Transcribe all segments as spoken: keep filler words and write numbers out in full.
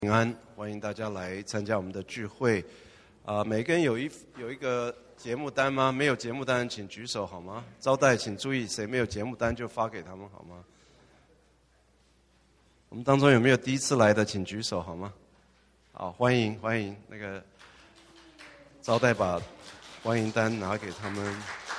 平安，欢迎大家来参加我们的聚会。啊、呃，每个人有一有一个节目单吗？没有节目单请举手好吗？招待请注意，谁没有节目单就发给他们好吗？我们当中有没有第一次来的，请举手好吗？好，欢迎欢迎，那个招待把欢迎单拿给他们。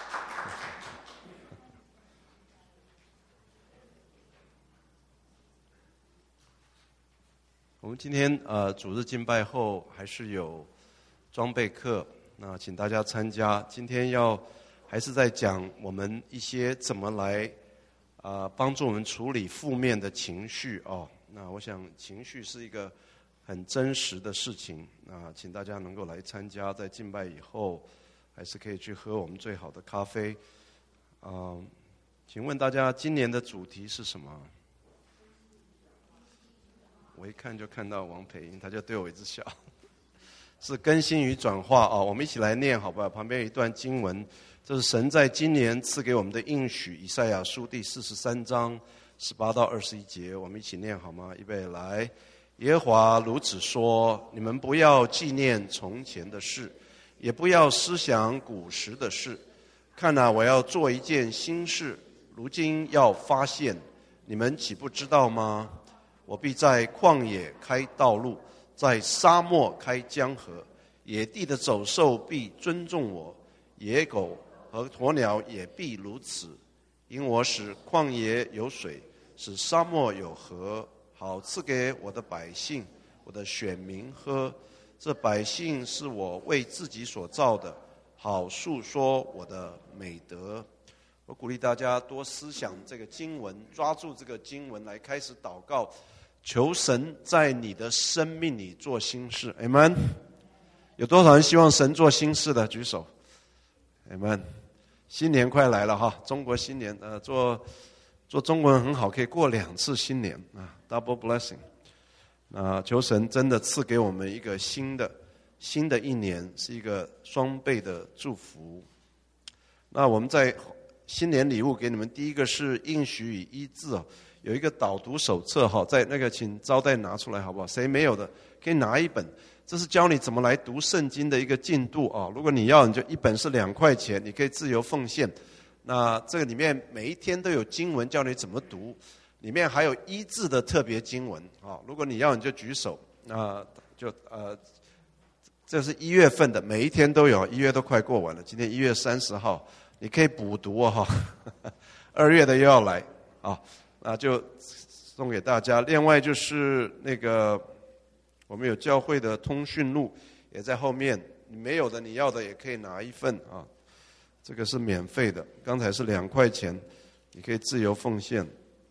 我们今天呃主日敬拜后还是有装备课，那请大家参加。今天要还是在讲我们一些怎么来啊、呃、帮助我们处理负面的情绪哦。那我想情绪是一个很真实的事情，那请大家能够来参加。在敬拜以后，还是可以去喝我们最好的咖啡。啊、呃，请问大家今年的主题是什么？我一看就看到王培英，他就对我一直笑。是更新与转化哦，我们一起来念好不好？旁边有一段经文，这是神在今年赐给我们的应许，以赛亚书第四十三章十八到二十一节，我们一起念好吗？预备来，耶和华如此说：你们不要纪念从前的事，也不要思想古时的事。看哪，我要做一件新事，如今要发现，你们岂不知道吗？我必在旷野开道路，在沙漠开江河，野地的走兽必尊重我，野狗和鸵鸟也必如此。因我使旷野有水，使沙漠有河，好赐给我的百姓，我的选民喝。这百姓是我为自己所造的，好述说我的美德。我鼓励大家多思想这个经文，抓住这个经文来开始祷告，求神在你的生命里做新事。 Amen。 有多少人希望神做新事的举手。 Amen。 新年快来了哈，中国新年呃，做做中国人很好，可以过两次新年啊 ，double blessing。那求神真的赐给我们一个新的新的一年，是一个双倍的祝福。那我们在新年礼物给你们，第一个是应许与医治哦，有一个导读手册哈，在那个请招待拿出来好不好？谁没有的可以拿一本，这是教你怎么来读圣经的一个进度啊。如果你要，你就一本是两块钱，你可以自由奉献。那这个里面每一天都有经文教你怎么读，里面还有医治的特别经文啊。如果你要，你就举手。那就呃，这是一月份的，每一天都有，一月都快过完了，今天一月三十号。你可以补读哦哈，二月的又要来啊，那就送给大家。另外就是那个我们有教会的通讯录也在后面，你没有的你要的也可以拿一份啊，这个是免费的，刚才是两块钱，你可以自由奉献。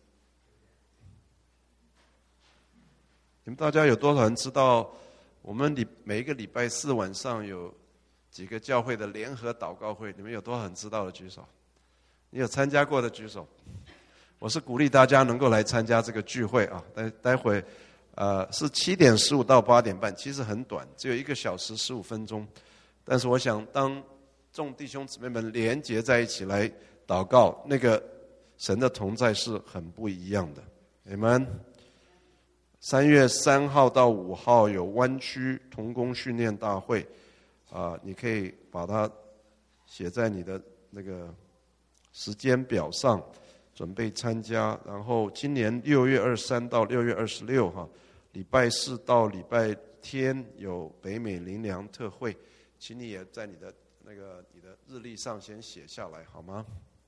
你们大家有多少人知道我们礼每一个礼拜四晚上有几个教会的联合祷告会？你们有多少人知道的举手？你有参加过的举手。我是鼓励大家能够来参加这个聚会啊，待待会呃是七点十五到八点半，其实很短，只有一个小时十五分钟。但是我想，当众弟兄姊妹们连结在一起来祷告，那个神的同在是很不一样的。Amen。三月三号到五号有湾区同工训练大会。啊，你可以把它写在你的那个时间表上，准备参加。然后今年六月二十三到六月二十六哈，礼拜四到礼拜天有北美灵粮特会，请你也在你的那个你的日历上先写下来好吗？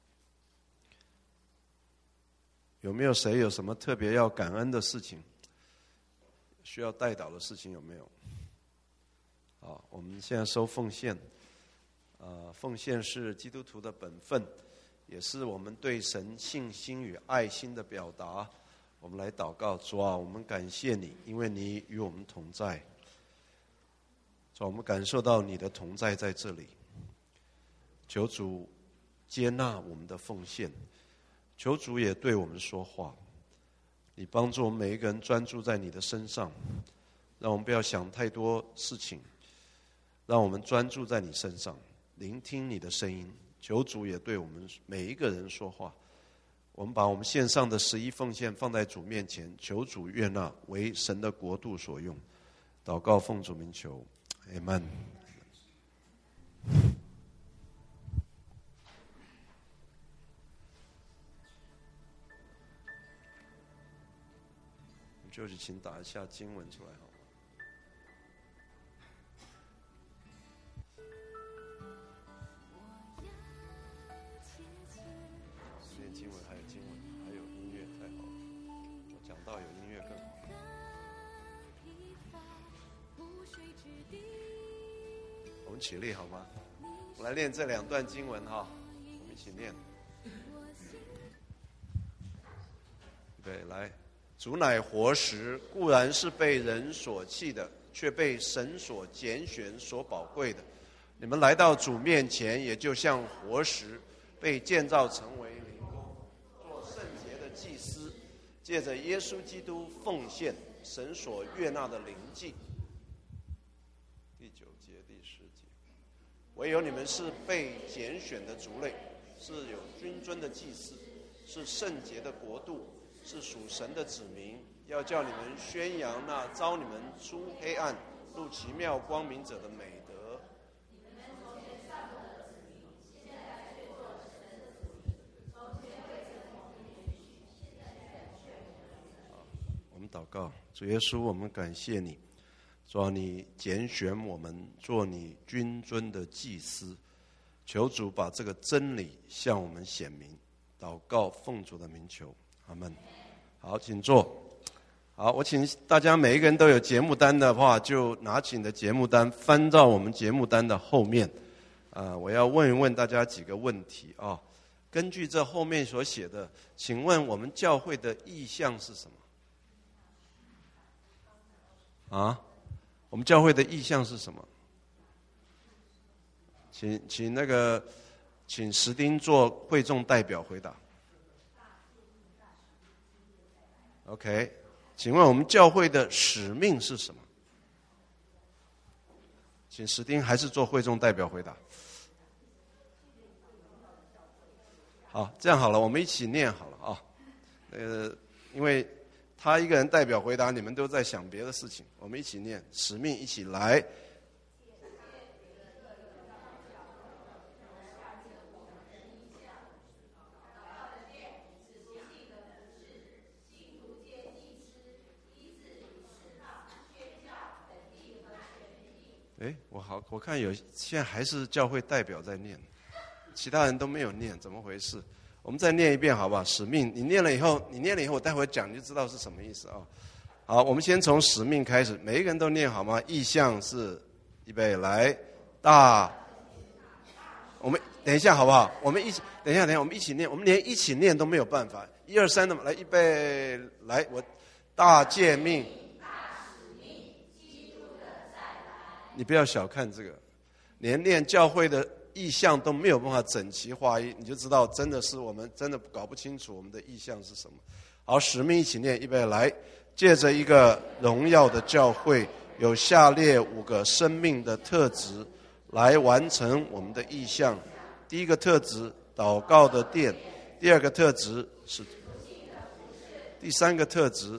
有没有谁有什么特别要感恩的事情？需要代祷的事情有没有？好，我们现在收奉献，呃，奉献是基督徒的本分，也是我们对神信心与爱心的表达。我们来祷告，主啊，我们感谢你，因为你与我们同在。主啊，我们感受到你的同在在这里。求主接纳我们的奉献，求主也对我们说话。你帮助我们每一个人专注在你的身上，让我们不要想太多事情。让我们专注在你身上，聆听你的声音。求主也对我们每一个人说话， 我们把我们献上的十一奉献放在主面前，求主悦纳，为神的国度所用。祷告奉主名求，阿们。就是请打一下经文出来好吗？念经文还有经文，还有音乐，太好了！我讲到有音乐更好。我们起立好吗？我来念这两段经文哈，我们一起念。对，来。主乃活石，固然是被人所弃的，却被神所拣选、所宝贵的。你们来到主面前，也就像活石，被建造成为灵宫，做圣洁的祭司，借着耶稣基督奉献神所悦纳的灵祭。第九节、第十节，唯有你们是被拣选的族类，是有君尊的祭司，是圣洁的国度。是属神的子民，要叫你们宣扬那召你们出黑暗入奇妙光明者的美德。我们祷告，主耶稣，我们感谢你，主啊，你拣选我们做你君尊的祭司，求主把这个真理向我们显明。祷告奉主的名求，阿们。好，请坐。好，我请大家每一个人都有节目单的话，就拿起你的节目单，翻到我们节目单的后面。呃，我要问一问大家几个问题啊。根据这后面所写的，请问我们教会的意向是什么？啊？我们教会的意向是什么？请请那个，请石丁做会众代表回答。OK， 请问我们教会的使命是什么？请石丁还是做会众代表回答。好，这样好了，我们一起念好了啊。呃，因为他一个人代表回答，你们都在想别的事情，我们一起念使命，一起来。哎，我好，我看有现在还是教会代表在念，其他人都没有念，怎么回事？我们再念一遍好不好？使命，你念了以后，你念了以后，我待会讲你就知道是什么意思啊。好，我们先从使命开始，每一个人都念好吗？意向是，预备来，大。我们等一下好不好？我们一起，等一下，等一下，我们一起念，我们连一起念都没有办法。一二三的嘛，来，预备来，我大诫命。你不要小看这个，连念教会的意向都没有办法整齐划一，你就知道真的是我们真的搞不清楚我们的意向是什么。好，使命一起念，预备来，借着一个荣耀的教会，有下列五个生命的特质来完成我们的意向。第一个特质，祷告的殿；第二个特质是；第三个特质；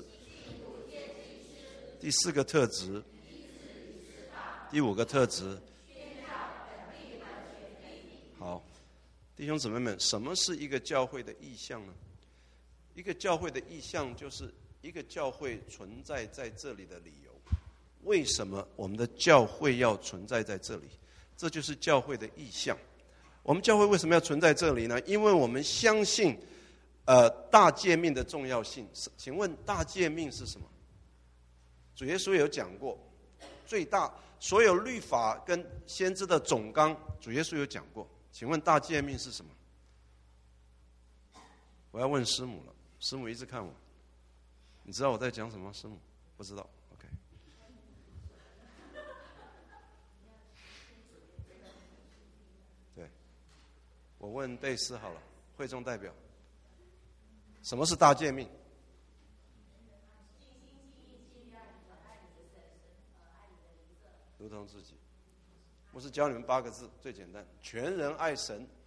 第四个特质。第五个特质，好，弟兄姊妹们，什么是一个教会的意向呢？一个教会的意向就是一个教会存在在这里的理由。为什么我们的教会要存在在这里？这就是教会的意向。我们教会为什么要存在这里呢？因为我们相信，呃，大诫命的重要性。请问大诫命是什么？主耶稣有讲过，最大。所有律法跟先知的总纲，主耶稣有讲过。请问大诫命是什么？我要问师母了，师母一直看我。你知道我在讲什么？师母不知道。OK。对，我问贝斯好了，会众代表，什么是大诫命？如同自己，我是教你们八个字，最简单：全人爱神，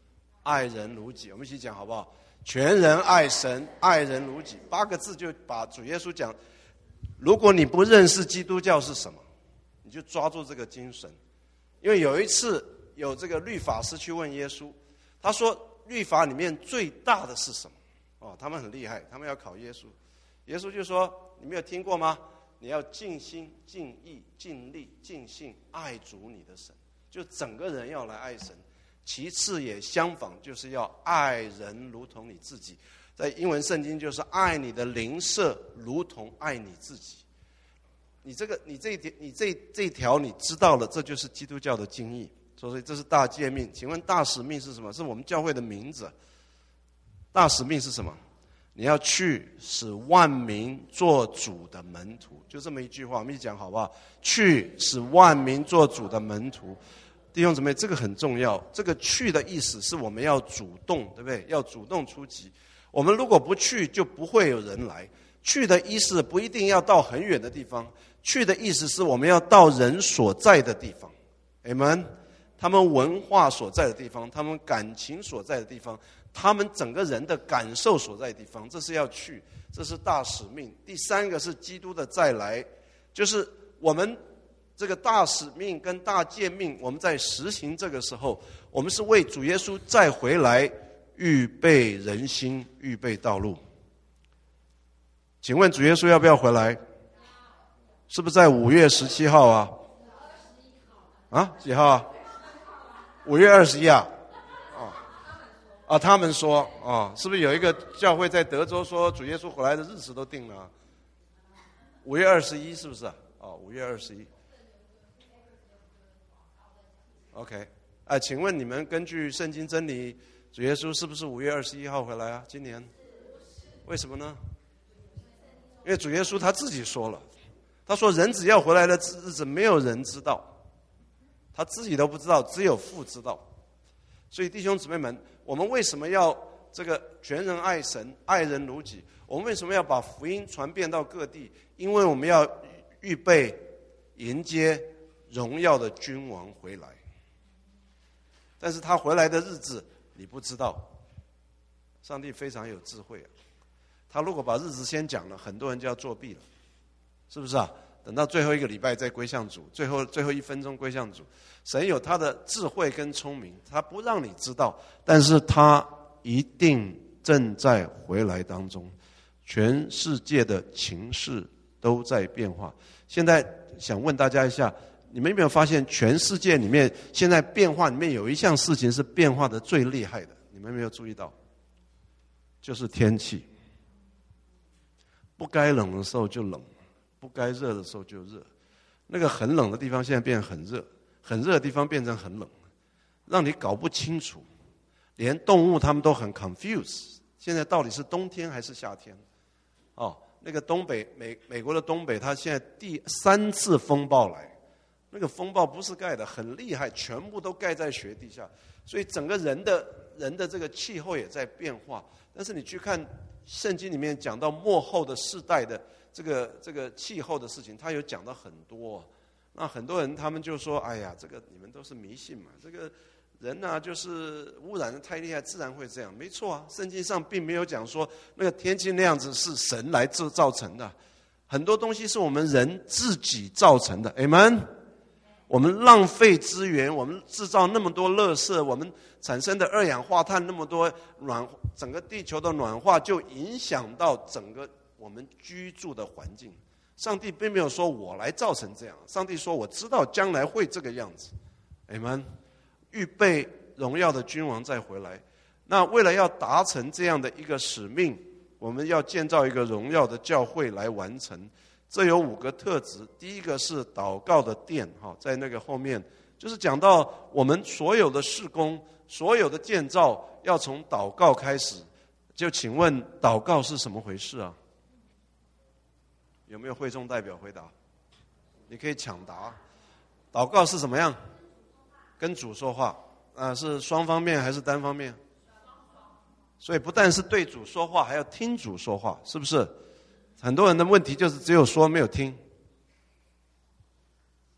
爱人如己。我们一起讲好不好？全人爱神，爱人如己，八个字就把主耶稣讲。如果你不认识基督教是什么，你就抓住这个精神。因为有一次有这个律法师去问耶稣，他说律法里面最大的是什么？哦，他们很厉害，他们要考耶稣。耶稣就说：你没有听过吗？你要尽心、尽意、尽力、尽性爱主你的神，就整个人要来爱神。其次也相仿，就是要爱人如同你自己。在英文圣经就是爱你的邻舍如同爱你自己。你这个，你这一条，你这这一条你知道了，这就是基督教的精义。所以这是大诫命。请问大使命是什么？是我们教会的名字。大使命是什么？你要去使万民做主的门徒，就这么一句话，我们一起讲好不好？去使万民做主的门徒。弟兄姊妹，这个很重要。这个去的意思是我们要主动，对不对？要主动出击。我们如果不去，就不会有人来。去的意思不一定要到很远的地方，去的意思是我们要到人所在的地方。Amen。他们文化所在的地方，他们感情所在的地方，他们整个人的感受所在的地方，这是要去，这是大使命。第三个是基督的再来，就是我们这个大使命跟大诫命，我们在实行这个时候，我们是为主耶稣再回来预备人心，预备道路。请问主耶稣要不要回来？是不是在五月十七号啊？啊，几号啊？五月二十一啊？哦，啊，他们说啊、哦，是不是有一个教会在德州说主耶稣回来的日子都定了、啊？五月二十一是不是啊？哦，五月二十一。OK， 啊，请问你们根据圣经真理，主耶稣是不是五月二十一号回来啊？今年？为什么呢？因为主耶稣他自己说了，他说人子要回来的日子没有人知道，他自己都不知道，只有父知道。所以弟兄姊妹们，我们为什么要这个全人爱神，爱人如己？我们为什么要把福音传遍到各地？因为我们要预备迎接荣耀的君王回来。但是他回来的日子你不知道，上帝非常有智慧啊。他如果把日子先讲了，很多人就要作弊了，是不是啊？等到最后一个礼拜再归向主，最后最后一分钟归向主。神有他的智慧跟聪明，他不让你知道，但是他一定正在回来当中。全世界的情势都在变化。现在想问大家一下，你们有没有发现全世界里面现在变化里面有一项事情是变化的最厉害的？你们有没有注意到？就是天气。不该冷的时候就冷，不该热的时候就热。那个很冷的地方现在变很热，很热的地方变成很冷，让你搞不清楚。连动物他们都很 confused， 现在到底是冬天还是夏天？哦，那个东北美美国的东北，它现在第三次风暴来，那个风暴不是盖的，很厉害，全部都盖在雪地下，所以整个人的人的这个气候也在变化。但是你去看圣经里面讲到末后的世代的这个这个气候的事情，他有讲到很多。那很多人他们就说：“哎呀，这个你们都是迷信嘛，这个人呢、啊、就是污染的太厉害，自然会这样。”没错啊，圣经上并没有讲说那个天气那样子是神来制造成的，很多东西是我们人自己造成的。Amen。我们浪费资源，我们制造那么多垃圾，我们产生的二氧化碳那么多，暖整个地球的暖化就影响到整个我们居住的环境。上帝并没有说我来造成这样，上帝说我知道将来会这个样子。Amen。预备荣耀的君王再回来。那为了要达成这样的一个使命，我们要建造一个荣耀的教会来完成。这有五个特质。第一个是祷告的殿，在那个后面就是讲到我们所有的事工，所有的建造要从祷告开始。就请问祷告是什么回事啊？有没有会众代表回答？你可以抢答。祷告是怎么样？跟主说话啊，是双方面还是单方面？所以不但是对主说话，还要听主说话，是不是？很多人的问题就是只有说没有听。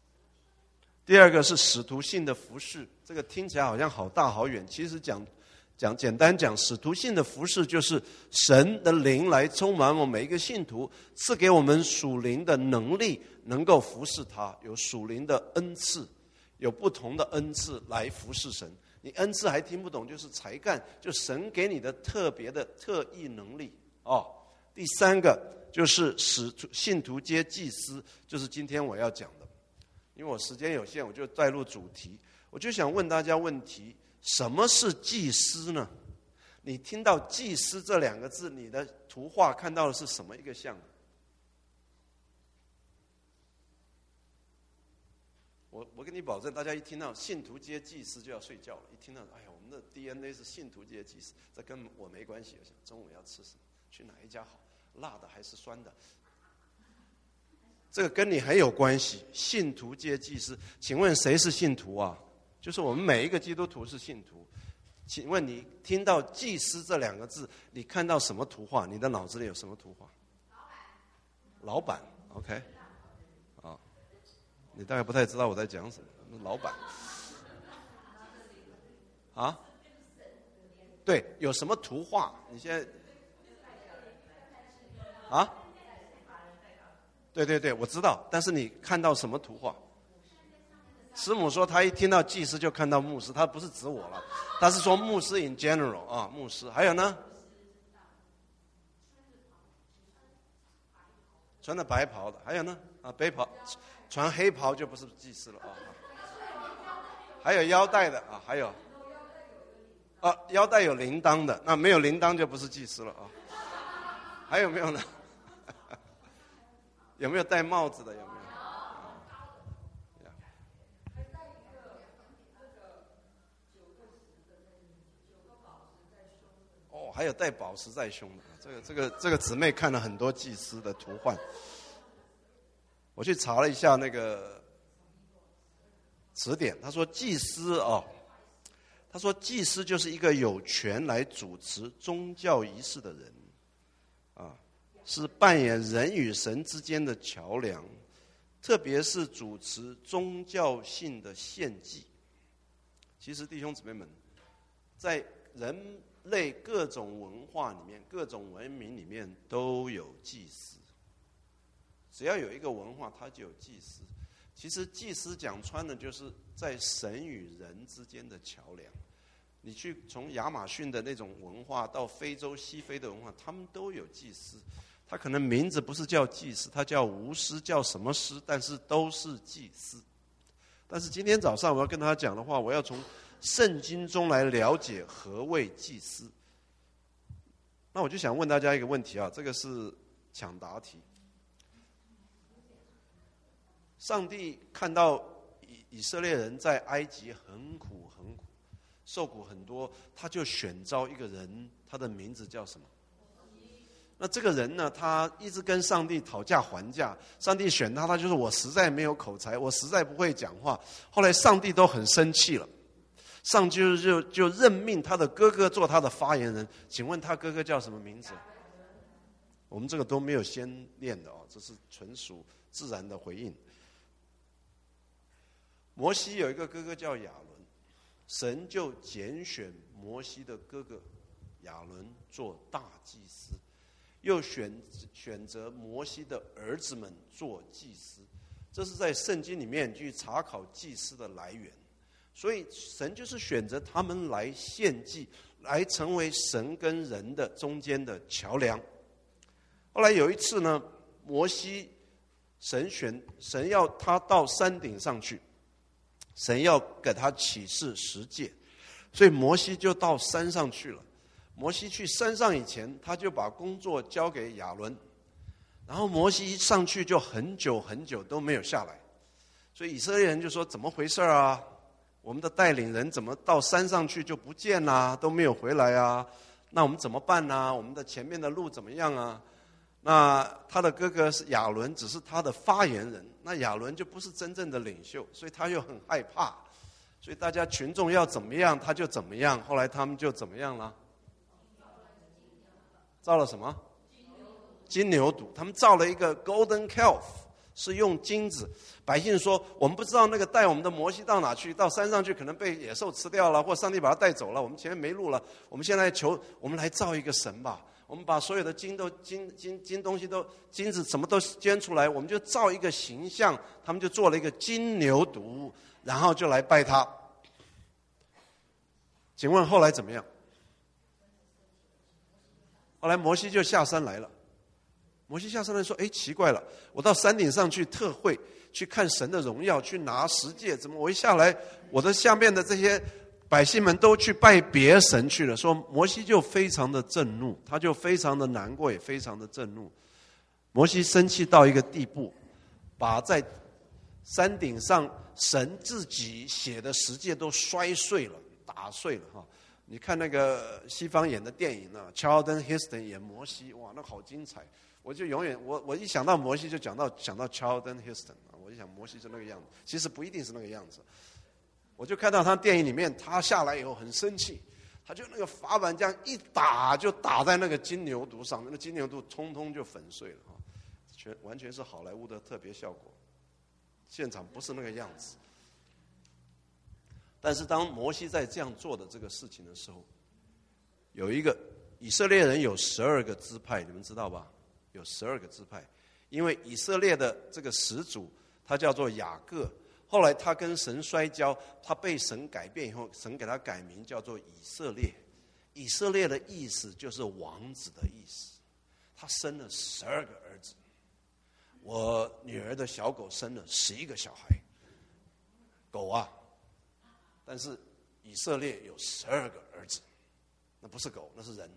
第二个是使徒性的服事，这个听起来好像好大好远，其实讲讲简单讲，使徒性的服事就是神的灵来充满我们每一个信徒，赐给我们属灵的能力，能够服侍他，有属灵的恩赐，有不同的恩赐来服侍神。你恩赐还听不懂，就是才干，就神给你的特别的特异能力哦。第三个就是使信徒皆祭司，就是今天我要讲的。因为我时间有限，我就带入主题。我就想问大家问题：什么是祭司呢？你听到祭司这两个字，你的图画看到的是什么一个像？我我跟你保证，大家一听到信徒皆祭司就要睡觉了。一听到，哎呀，我们的 D N A 是信徒皆祭司，这跟我没关系。我想中午要吃什么？去哪一家好？辣的还是酸的？这个跟你很有关系。信徒皆祭司，请问谁是信徒啊？就是我们每一个基督徒是信徒。请问你听到祭司这两个字，你看到什么图画？你的脑子里有什么图画？老板。老板 ，OK。啊，你大概不太知道我在讲什么。老板。啊？对，有什么图画？你现在啊？对对对，我知道，但是你看到什么图画？师母说，他一听到祭司就看到牧师，他不是指我了，他是说牧师 in general 啊，牧师。还有呢？穿着白袍的，还有呢？啊，白袍，穿黑袍就不是祭司了啊。还有腰带的啊，还有，啊，腰带有铃铛的，那没有铃铛就不是祭司了啊。还有没有呢？有没有戴帽子的？有没有？哦，还有戴宝石在胸的。这个这个这个姊妹看了很多祭司的图画。我去查了一下那个词典，他说祭司哦，他说祭司就是一个有权来主持宗教仪式的人，啊。是扮演人与神之间的桥梁，特别是主持宗教性的献祭。其实弟兄姊妹们，在人类各种文化里面、各种文明里面都有祭司。只要有一个文化，它就有祭司。其实祭司讲穿了，就是在神与人之间的桥梁。你去从亚马逊的那种文化到非洲西非的文化，他们都有祭司。他可能名字不是叫祭司，他叫巫师，叫什么师，但是都是祭司。但是今天早上我要跟他讲的话，我要从圣经中来了解何谓祭司。那我就想问大家一个问题啊，这个是抢答题。上帝看到以以色列人在埃及很苦很苦，受苦很多，他就选召一个人，他的名字叫什么？那这个人呢，他一直跟上帝讨价还价，上帝选他，他就是我实在没有口才，我实在不会讲话。后来上帝都很生气了，上帝就就就任命他的哥哥做他的发言人。请问他哥哥叫什么名字？我们这个都没有先念的哦，这是纯属自然的回应。摩西有一个哥哥叫亚伦，神就拣选摩西的哥哥亚伦做大祭司。又选选择摩西的儿子们做祭司，这是在圣经里面去查考祭司的来源。所以神就是选择他们来献祭，来成为神跟人的中间的桥梁。后来有一次呢，摩西神选神要他到山顶上去，神要给他启示十诫，所以摩西就到山上去了。摩西去山上以前，他就把工作交给亚伦，然后摩西一上去就很久很久都没有下来，所以以色列人就说怎么回事啊？我们的带领人怎么到山上去就不见啦，都没有回来啊？那我们怎么办呢？我们的前面的路怎么样啊？那他的哥哥是亚伦，只是他的发言人，那亚伦就不是真正的领袖，所以他又很害怕，所以大家群众要怎么样他就怎么样。后来他们就怎么样了？造了什么？金牛犊。他们造了一个 golden calf， 是用金子。百姓说，我们不知道那个带我们的摩西到哪去，到山上去可能被野兽吃掉了，或上帝把他带走了，我们前面没路了，我们现在求，我们来造一个神吧，我们把所有的金都金金金东西都金子什么都捐出来，我们就造一个形象。他们就做了一个金牛犊，然后就来拜他。请问后来怎么样？后来摩西就下山来了。摩西下山来说，哎，奇怪了，我到山顶上去特会，去看神的荣耀，去拿十诫，怎么我一下来，我的下面的这些百姓们都去拜别神去了。说摩西就非常的震怒，他就非常的难过，也非常的震怒。摩西生气到一个地步，把在山顶上神自己写的十诫都摔碎了，打碎了哈。你看那个西方演的电影啊 ，Charlton Heston 演摩西，哇，那好精彩！我就永远我我一想到摩西就讲到想到 Charlton Heston 啊，我就想摩西是那个样子，其实不一定是那个样子。我就看到他电影里面，他下来以后很生气，他就那个法板这样一打，就打在那个金牛犊上，那个金牛犊通通就粉碎了哈，全完全是好莱坞的特别效果，现场不是那个样子。但是当摩西在这样做的这个事情的时候，有一个以色列人有十二个支派，你们知道吧？有十二个支派，因为以色列的这个始祖他叫做雅各，后来他跟神摔跤，他被神改变以后，神给他改名叫做以色列。以色列的意思就是王子的意思。他生了十二个儿子，我女儿的小狗生了十一个小孩，狗啊！但是以色列有十二个儿子，那不是狗，那是人。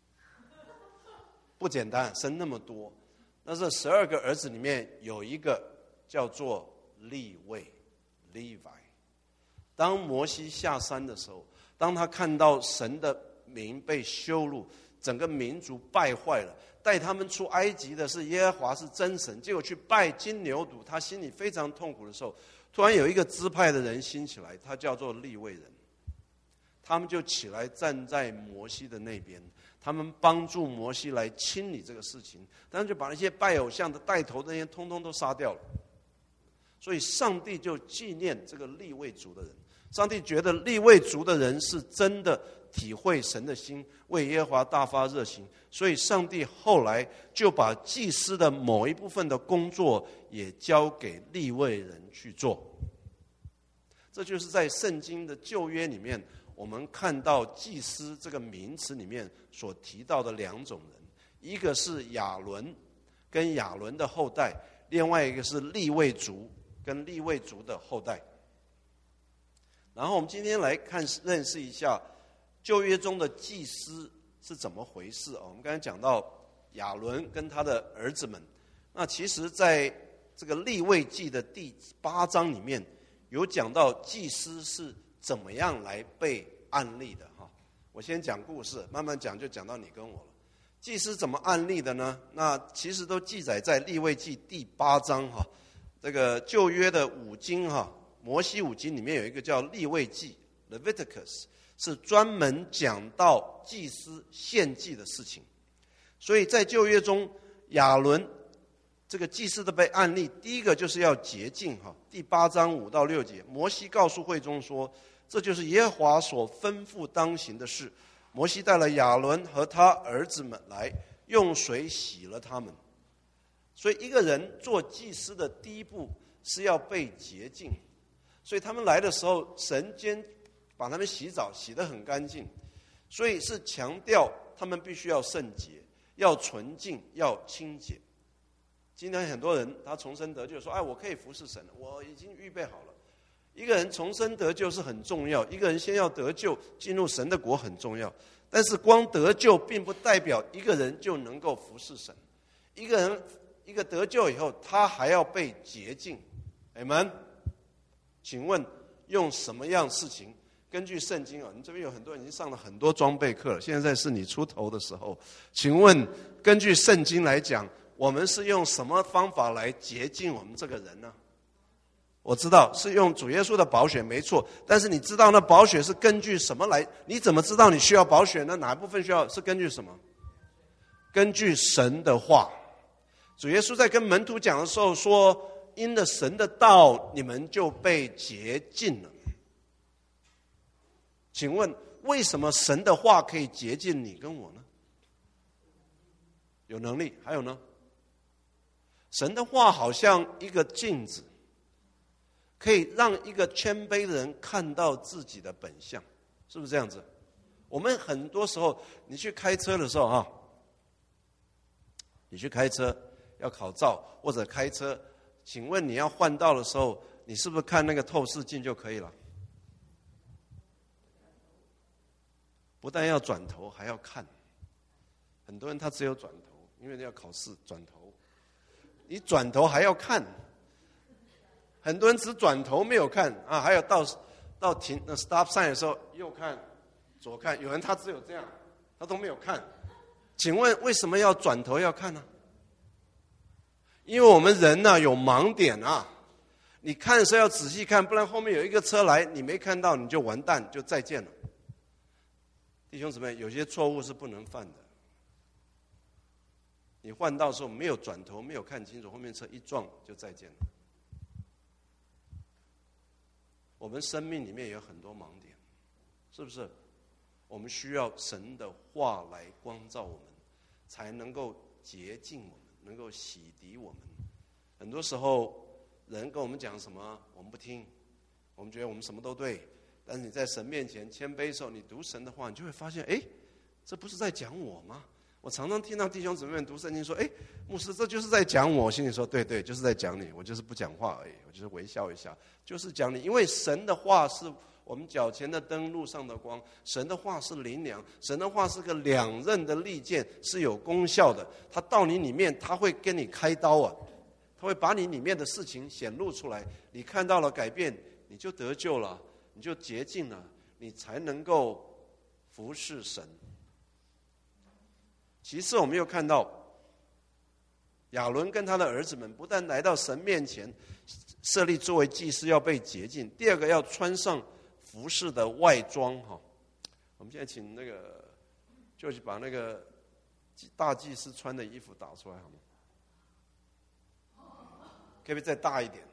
不简单，生那么多。那这十二个儿子里面有一个叫做利未 Levi。当摩西下山的时候，当他看到神的名被羞辱，整个民族败坏了，带他们出埃及的是耶和华是真神，结果去拜金牛犊，他心里非常痛苦的时候，突然有一个支派的人兴起来，他叫做利未人，他们就起来站在摩西的那边，他们帮助摩西来清理这个事情，但是就把那些拜偶像的带头的那些通通都杀掉了。所以上帝就纪念这个利未族的人，上帝觉得利未族的人是真的体会神的心，为耶和华大发热心，所以上帝后来就把祭司的某一部分的工作也交给利未人去做。这就是在圣经的旧约里面，我们看到祭司这个名词里面所提到的两种人，一个是亚伦跟亚伦的后代，另外一个是利未族跟利未族的后代。然后我们今天来看认识一下旧约中的祭司是怎么回事。我们刚才讲到亚伦跟他的儿子们，那其实在这个利未记的第八章里面有讲到祭司是怎么样来被案例的哈。我先讲故事，慢慢讲就讲到你跟我了。祭司怎么案例的呢？那其实都记载在利未记第八章哈。这个旧约的五经哈，摩西五经里面有一个叫利未记 Leviticus， 是专门讲到祭司献祭的事情。所以在旧约中，亚伦这个祭司的被案例，第一个就是要洁净哈。第八章五到六节，摩西告诉会中说，这就是耶和华所吩咐当行的事。摩西带了亚伦和他儿子们来，用水洗了他们。所以一个人做祭司的第一步是要被洁净，所以他们来的时候，神先把他们洗澡，洗得很干净，所以是强调他们必须要圣洁，要纯净，要清洁。今天很多人他重生得救说，哎，我可以服侍神了，我已经预备好了。一个人重生得救是很重要，一个人先要得救，进入神的国很重要。但是光得救并不代表一个人就能够服侍神。一个人一个得救以后，他还要被洁净。Amen。请问用什么样事情？根据圣经啊，你这边有很多人已经上了很多装备课了，现在是你出头的时候。请问根据圣经来讲，我们是用什么方法来洁净我们这个人呢？我知道是用主耶稣的宝血没错，但是你知道那宝血是根据什么来？你怎么知道你需要宝血呢？哪一部分需要？是根据什么？根据神的话。主耶稣在跟门徒讲的时候说， 因了神的道，你们就被洁净了。请问为什么神的话可以洁净你跟我呢？有能力。还有呢，神的话好像一个镜子，可以让一个谦卑的人看到自己的本相，是不是这样子？我们很多时候，你去开车的时候啊，你去开车要考照或者开车，请问你要换道的时候，你是不是看那个透视镜就可以了？不但要转头，还要看。很多人他只有转头，因为要考试转头，你转头还要看。很多人只转头没有看啊，还有到到停 stop sign 的时候右看左看，有人他只有这样，他都没有看。请问为什么要转头要看呢？因为我们人呢、啊、有盲点啊，你看的时候要仔细看，不然后面有一个车来，你没看到你就完蛋，就再见了。弟兄姊妹，有些错误是不能犯的。你换道的时候没有转头，没有看清楚，后面车一撞就再见了。我们生命里面有很多盲点，是不是？我们需要神的话来光照我们，才能够洁净我们，能够洗涤我们。很多时候人跟我们讲什么我们不听，我们觉得我们什么都对，但是你在神面前谦卑的时候，你读神的话，你就会发现，哎，这不是在讲我吗？我常常听到弟兄姊妹们读圣经说，哎，牧师，这就是在讲我。我心里说，对对，就是在讲你，我就是不讲话而已，我就是微笑一下，就是讲你。因为神的话是我们脚前的灯，路上的光，神的话是灵粮，神的话是个两刃的利剑，是有功效的。他到你里面，他会跟你开刀啊，他会把你里面的事情显露出来，你看到了改变，你就得救了，你就洁净了，你才能够服侍神。其次，我们又看到亚伦跟他的儿子们不但来到神面前设立作为祭司要被洁净，第二个要穿上服侍的外装。我们现在请那个就去把那个大祭司穿的衣服打出来好吗？可不可以再大一点？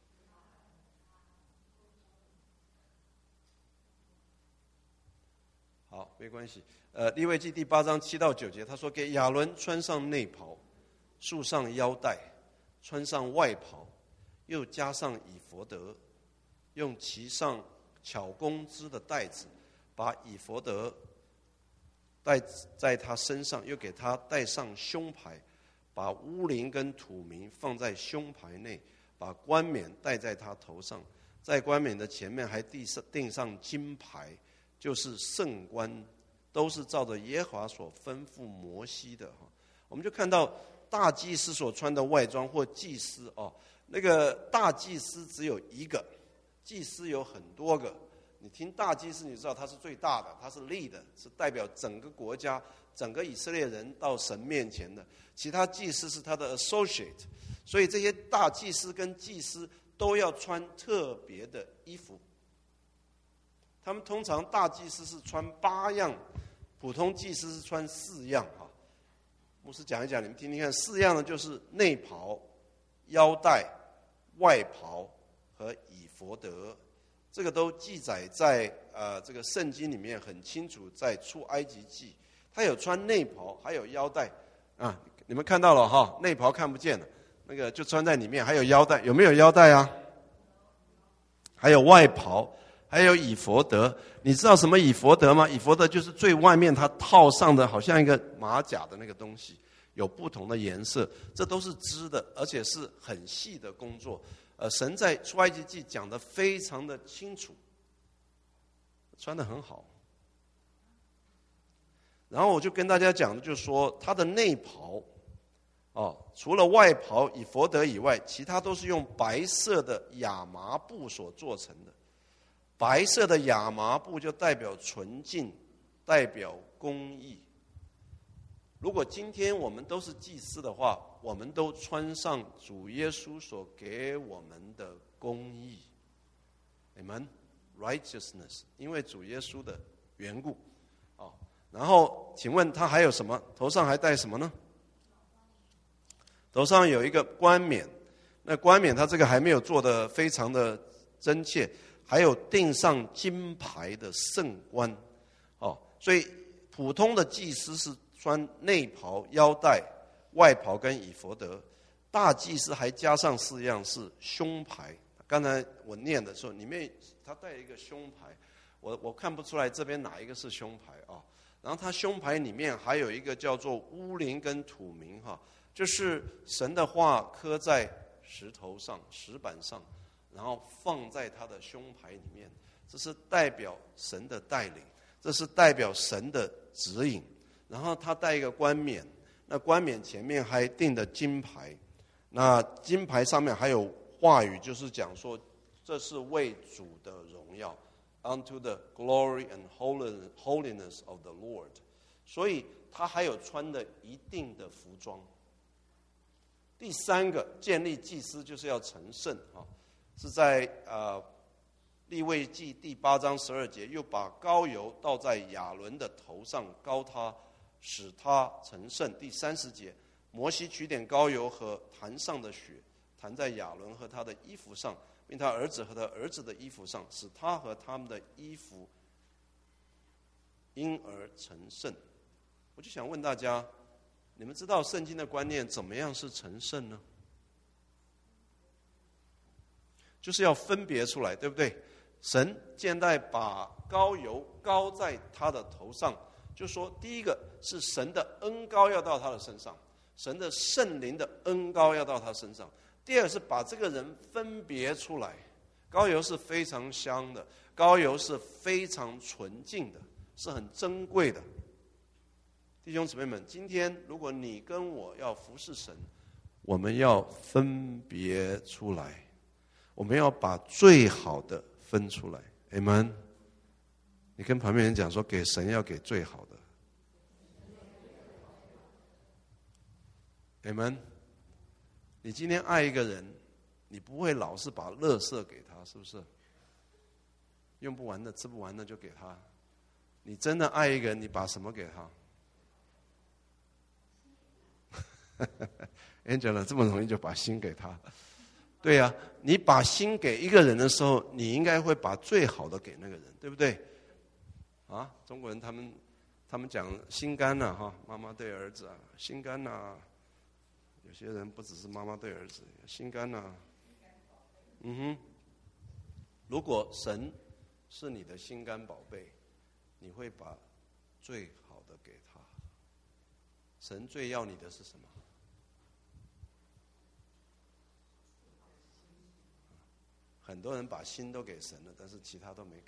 好，没关系。呃，利未记第八章七到九节，他说：“给亚伦穿上内袍，束上腰带，穿上外袍，又加上以弗得，用其上巧工织的带子，把以弗得戴在他身上，又给他戴上胸牌，把乌灵跟土名放在胸牌内，把冠冕戴在他头上，在冠冕的前面还钉上钉上金牌，就是圣冠。”都是照着耶和华所吩咐摩西的。我们就看到大祭司所穿的外装或祭司哦，那个大祭司只有一个，祭司有很多个。你听大祭司，你知道他是最大的，他是立的，是代表整个国家、整个以色列人到神面前的。其他祭司是他的 associate， 所以这些大祭司跟祭司都要穿特别的衣服。他们通常大祭司是穿八样，普通祭司是穿四样哈。牧师讲一讲，你们听听看。四样呢，就是内袍、腰带、外袍和以弗得，这个都记载在呃这个圣经里面很清楚，在出埃及记，他有穿内袍，还有腰带啊。你们看到了哈，内袍看不见了，那个就穿在里面，还有腰带，有没有腰带啊？还有外袍。还有以弗得，你知道什么以弗得吗？以弗得就是最外面它套上的好像一个马甲的那个东西，有不同的颜色，这都是织的，而且是很细的工作。呃，神在出埃及记讲得非常的清楚，穿得很好。然后我就跟大家讲的就是说，它的内袍哦，除了外袍以弗得以外，其他都是用白色的亚麻布所做成的。白色的亚麻布就代表纯净，代表公义。如果今天我们都是祭司的话，我们都穿上主耶稣所给我们的公义 Amen Righteousness， 因为主耶稣的缘故、哦、然后请问他还有什么？头上还戴什么呢？头上有一个冠冕， 那冠冕它这个还没有做得非常的真切，还有钉上金牌的圣冠，哦，所以普通的祭司是穿内袍、腰带、外袍跟以弗得，大祭司还加上四样是胸牌。刚才我念的时候，里面他带一个胸牌，我我看不出来这边哪一个是胸牌啊。然后他胸牌里面还有一个叫做乌灵跟土明哈，就是神的话刻在石头上、石板上，然后放在他的胸牌里面，这是代表神的带领，这是代表神的指引。然后他戴一个冠冕，那冠冕前面还钉的金牌，那金牌上面还有话语，就是讲说这是为主的荣耀 ，unto the glory and holiness of the Lord。所以他还有穿的一定的服装。第三个建立祭司就是要成圣啊，是在呃利未记第八章十二节，又把膏油倒在亚伦的头上，膏他，使他成圣。第三十节，摩西取点膏油和坛上的血，弹在亚伦和他的衣服上，并他儿子和他儿子的衣服上，使他和他们的衣服因而成圣。我就想问大家，你们知道圣经的观念怎么样是成圣呢？就是要分别出来，对不对？神现在把膏油膏在他的头上，就说第一个是神的恩膏要到他的身上，神的圣灵的恩膏要到他身上。第二是把这个人分别出来，膏油是非常香的，膏油是非常纯净的，是很珍贵的。弟兄姊妹们，今天如果你跟我要服侍神，我们要分别出来，我们要把最好的分出来。 Amen。 你跟旁边人讲说，给神要给最好的。 Amen。 你今天爱一个人，你不会老是把垃圾给他，是不是？用不完的、吃不完的就给他。你真的爱一个人，你把什么给他？Angela 这么容易就把心给他？对呀、啊，你把心给一个人的时候，你应该会把最好的给那个人，对不对？啊，中国人他们他们讲心肝呐、啊，哈，妈妈对儿子啊，心肝呐、啊。有些人不只是妈妈对儿子，心肝呐、啊。嗯哼，如果神是你的心肝宝贝，你会把最好的给他。神最要你的是什么？很多人把心都给神了，但是其他都没给。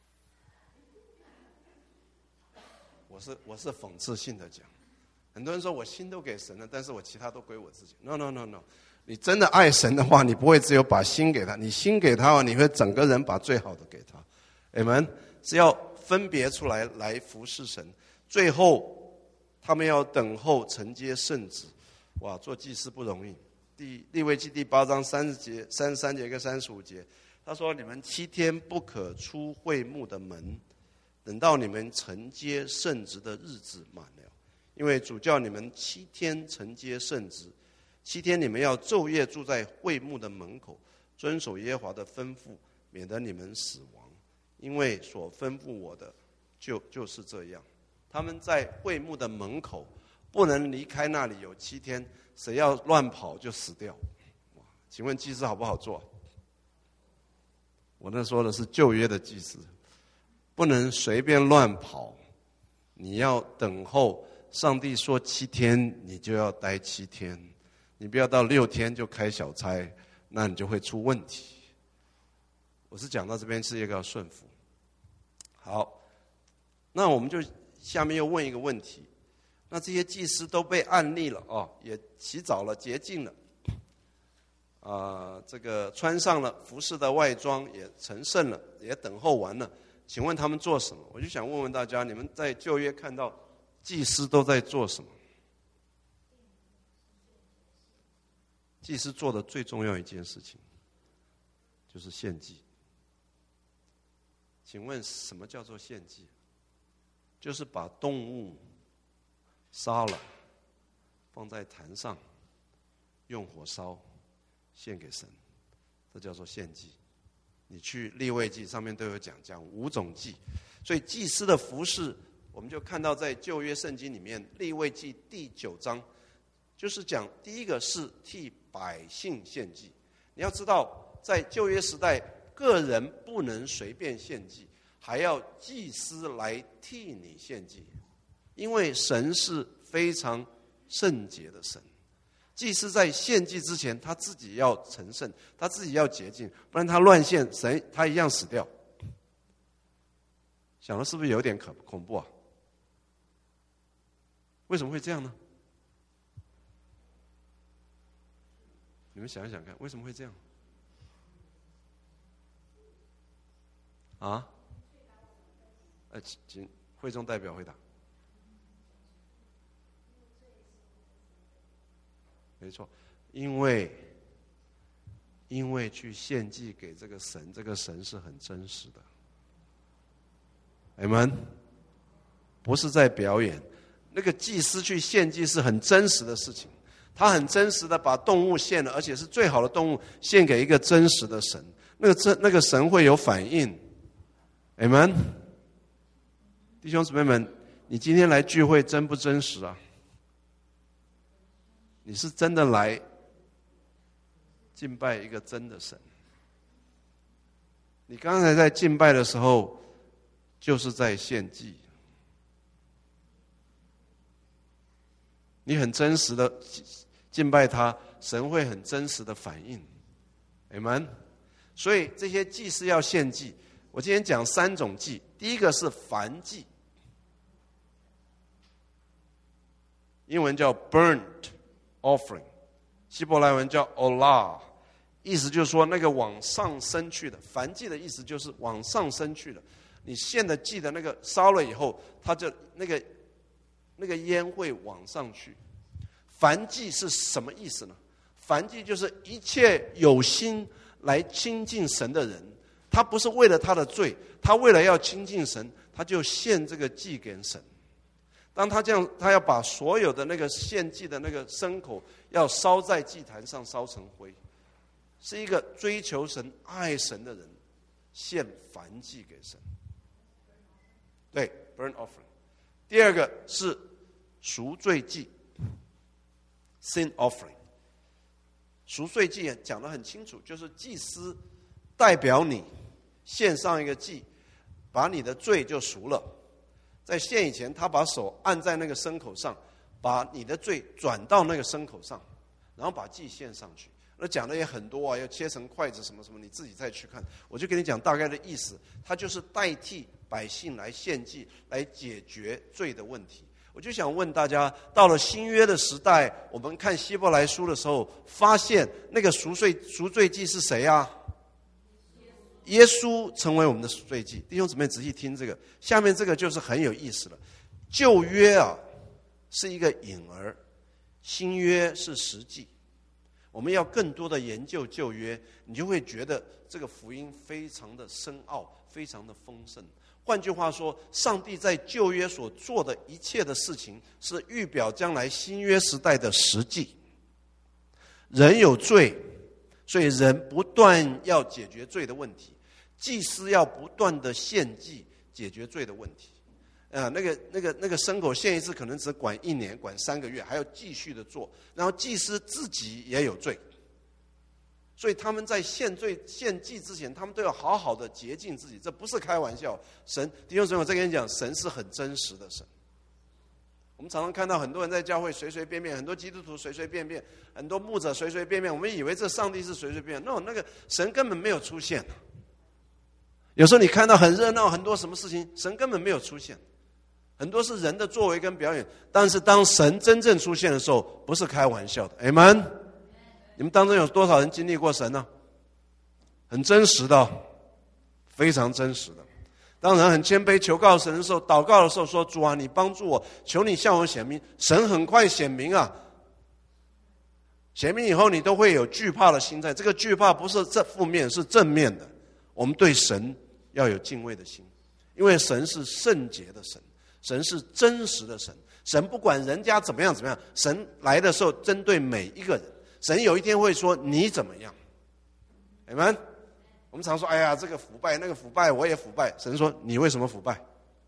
我是我是讽刺性的讲，很多人说我心都给神了，但是我其他都归我自己。No no no no， 你真的爱神的话，你不会只有把心给他，你心给他，你会整个人把最好的给他。Amen。是要分别出来来服侍神，最后他们要等候承接圣旨。哇，做祭司不容易。第利未记第八章三十节、三十三节跟三十五节，他说：“你们七天不可出会幕的门，等到你们承接圣职的日子满了，因为主叫你们七天承接圣职，七天你们要昼夜住在会幕的门口，遵守耶和华的吩咐，免得你们死亡。因为所吩咐我的就就是这样。”他们在会幕的门口不能离开那里有七天，谁要乱跑就死掉。请问祭司好不好做？我那说的是旧约的祭司，不能随便乱跑，你要等候上帝说七天，你就要待七天，你不要到六天就开小差，那你就会出问题。我是讲到这边是一个要顺服。好，那我们就下面又问一个问题，那这些祭司都被按立了哦，也洗澡了，洁净了，啊、呃，这个穿上了服饰的外装，也成圣了，也等候完了。请问他们做什么？我就想问问大家，你们在旧约看到祭司都在做什么？祭司做的最重要一件事情就是献祭。请问什么叫做献祭？就是把动物杀了，放在坛上，用火烧， 献给神，这叫做献祭。你去利未记上面都有讲，讲五种祭。所以祭司的服事，我们就看到在旧约圣经里面，利未记第九章，就是讲第一个是替百姓献祭。你要知道，在旧约时代，个人不能随便献祭，还要祭司来替你献祭，因为神是非常圣洁的神。祭司在献祭之前，他自己要成圣，他自己要洁净，不然他乱献，神他一样死掉。想了是不是有点可恐怖啊？为什么会这样呢？你们想一想看，为什么会这样？啊？呃，请会众代表回答。没错，因为因为去献祭给这个神，这个神是很真实的。Amen，不是在表演。那个祭司去献祭是很真实的事情，他很真实的把动物献了，而且是最好的动物献给一个真实的神，那个真那个神会有反应。Amen，弟兄姊妹们，你今天来聚会真不真实啊？你是真的来敬拜一个真的神。你刚才在敬拜的时候，就是在献祭。你很真实的敬拜他，神会很真实的反应。Amen。所以这些祭司要献祭。我今天讲三种祭，第一个是燔祭，英文叫 burnt offering， 希伯来文叫 olah， 意思就是说那个往上升去的。燔祭的意思就是往上升去的。你献的祭的那个烧了以后，它就那个那个烟会往上去。燔祭是什么意思呢？燔祭就是一切有心来亲近神的人，他不是为了他的罪，他为了要亲近神，他就献这个祭给神。当他这样，他要把所有的那个献祭的那个牲口要烧在祭坛上，烧成灰，是一个追求神、爱神的人献燔祭给神。对 ，burnt offering。第二个是赎罪祭 ，sin offering。赎罪祭讲得很清楚，就是祭司代表你献上一个祭，把你的罪就赎了。在献以前，他把手按在那个牲口上，把你的罪转到那个牲口上，然后把祭献上去。那讲的也很多啊，要切成筷子什么什么，你自己再去看。我就跟你讲大概的意思，它就是代替百姓来献祭，来解决罪的问题。我就想问大家，到了新约的时代，我们看希伯来书的时候，发现那个赎罪赎罪祭是谁啊？耶稣成为我们的赎罪祭。弟兄姊妹仔细听这个，下面这个就是很有意思了。旧约啊是一个影儿，新约是实际。我们要更多的研究旧约，你就会觉得这个福音非常的深奥，非常的丰盛。换句话说，上帝在旧约所做的一切的事情，是预表将来新约时代的实际。人有罪，所以人不断要解决罪的问题，祭司要不断的献祭解决罪的问题。呃，那个那个那个牲口献一次可能只管一年，管三个月，还要继续的做。然后祭司自己也有罪，所以他们在献罪献祭之前，他们都要好好的洁净自己，这不是开玩笑。神，弟兄姊妹，我再跟你讲，神是很真实的神。我们常常看到很多人在教会随随便便，很多基督徒随随便便，很多牧者随随便便，我们以为这上帝是随随便便 ，no， 那个神根本没有出现。有时候你看到很热闹，很多什么事情，神根本没有出现。很多是人的作为跟表演，但是当神真正出现的时候，不是开玩笑的。Amen。你们当中有多少人经历过神呢？很真实的，非常真实的。当人很谦卑求告神的时候，祷告的时候说：“主啊，你帮助我，求你向我显明。”神很快显明啊，显明以后你都会有惧怕的心态。这个惧怕不是这负面，是正面的。我们对神要有敬畏的心，因为神是圣洁的神。神是真实的神，神不管人家怎么样怎么样，神来的时候针对每一个人， 神有一天会说你怎么样？你们，我们常说，哎呀，这个腐败，那个腐败，我也腐败。神说，你为什么腐败？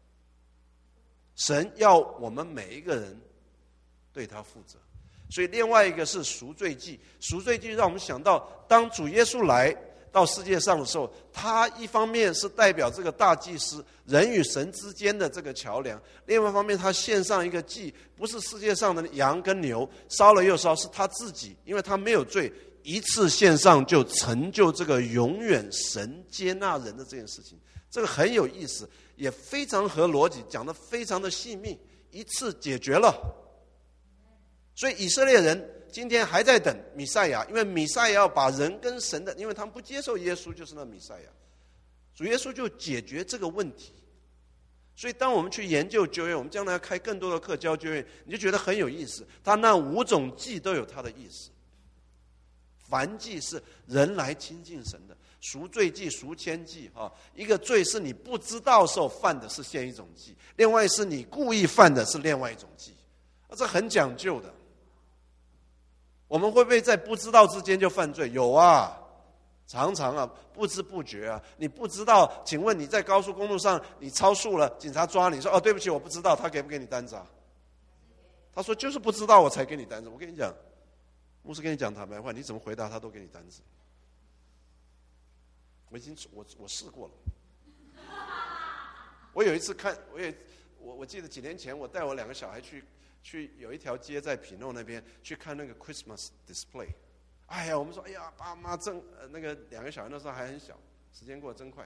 神要我们每一个人对他负责。所以另外一个是赎罪祭，赎罪祭让我们想到，当主耶稣来到世界上的时候，他一方面是代表这个大祭司，人与神之间的这个桥梁；另外一方面，他献上一个祭，不是世界上的羊跟牛烧了又烧，是他自己，因为他没有罪，一次献上就成就这个永远神接纳人的这件事情。这个很有意思，也非常合逻辑，讲得非常的细密，一次解决了。所以以色列人今天还在等弥赛亚，因为弥赛亚要把人跟神的，因为他们不接受耶稣，就是那弥赛亚，主耶稣就解决这个问题。所以当我们去研究旧约，我们将来要开更多的课教旧约，你就觉得很有意思。他那五种祭都有他的意思。燔祭是人来亲近神的，赎罪祭、赎愆祭啊，一个罪是你不知道时候犯的，是献一种祭；另外是你故意犯的，是另外一种祭。啊，这很讲究的。我们会不会在不知道之间就犯罪？有啊，常常啊，不知不觉啊，你不知道。请问你在高速公路上你超速了，警察抓你说：“哦，对不起，我不知道。”他给不给你单子啊？他说：“就是不知道，我才给你单子。”我跟你讲，牧师跟你讲坦白话，你怎么回答他都给你单子。我已经我我试过了。我有一次看，我也我我记得几年前，我带我两个小孩去。去有一条街在匹诺那边去看那个 Christmas display， 哎呀，我们说，哎呀，爸妈正呃那个两个小孩那时候还很小，时间过得真快。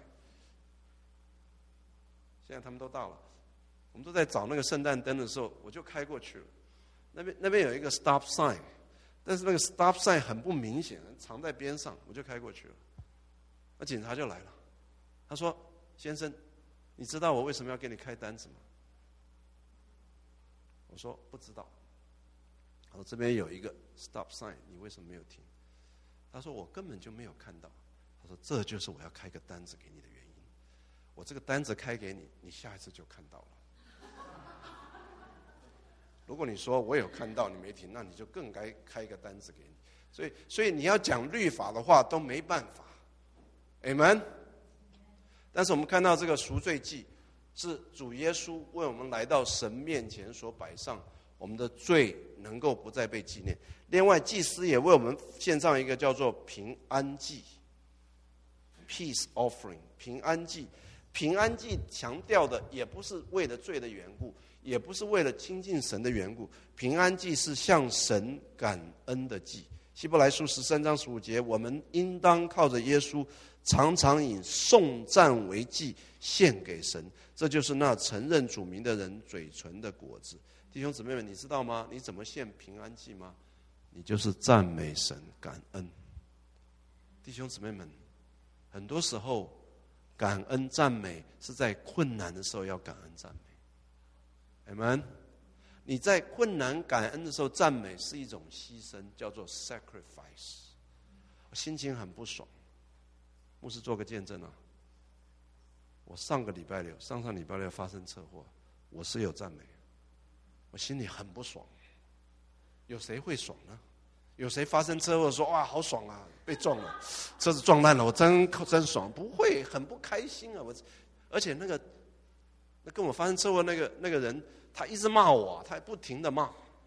现在他们都大了，我们都在找那个圣诞灯的时候，我就开过去了。那边那边有一个 stop sign， 但是那个 stop sign 很不明显，藏在边上，我就开过去了。那警察就来了，他说：“先生，你知道我为什么要给你开单子吗？”我说不知道。他说这边有一个 stop sign， 你为什么没有停？他说我根本就没有看到。他说这就是我要开个单子给你的原因。我这个单子开给你，你下一次就看到了。如果你说我有看到你没停，那你就更该开一个单子给你。所以，所以你要讲律法的话都没办法。Amen。但是我们看到这个赎罪祭。是主耶稣为我们来到神面前所摆上，我们的罪能够不再被纪念。另外，祭司也为我们献上一个叫做平安祭 （peace offering）。平安祭，平安祭强调的也不是为了罪的缘故，也不是为了亲近神的缘故。平安祭是向神感恩的祭。希伯来书十三章十五节，我们应当靠着耶稣，常常以颂赞为祭献给神，这就是那承认主名的人嘴唇的果子。弟兄姊妹们，你知道吗？你怎么献平安祭吗？你就是赞美神，感恩。弟兄姊妹们，很多时候感恩赞美是在困难的时候要感恩赞美。Amen。你在困难感恩的时候赞美是一种牺牲，叫做 sacrifice。我心情很不爽，牧师做个见证啊。我上个礼拜六、上上礼拜六发生车祸，我是有赞美，我心里很不爽。有谁会爽呢？有谁发生车祸说哇好爽啊，被撞了，车子撞烂了，我真真爽？不会，很不开心啊！我，而且那个那跟我发生车祸那个那个人，他一直骂我，他还不停的骂，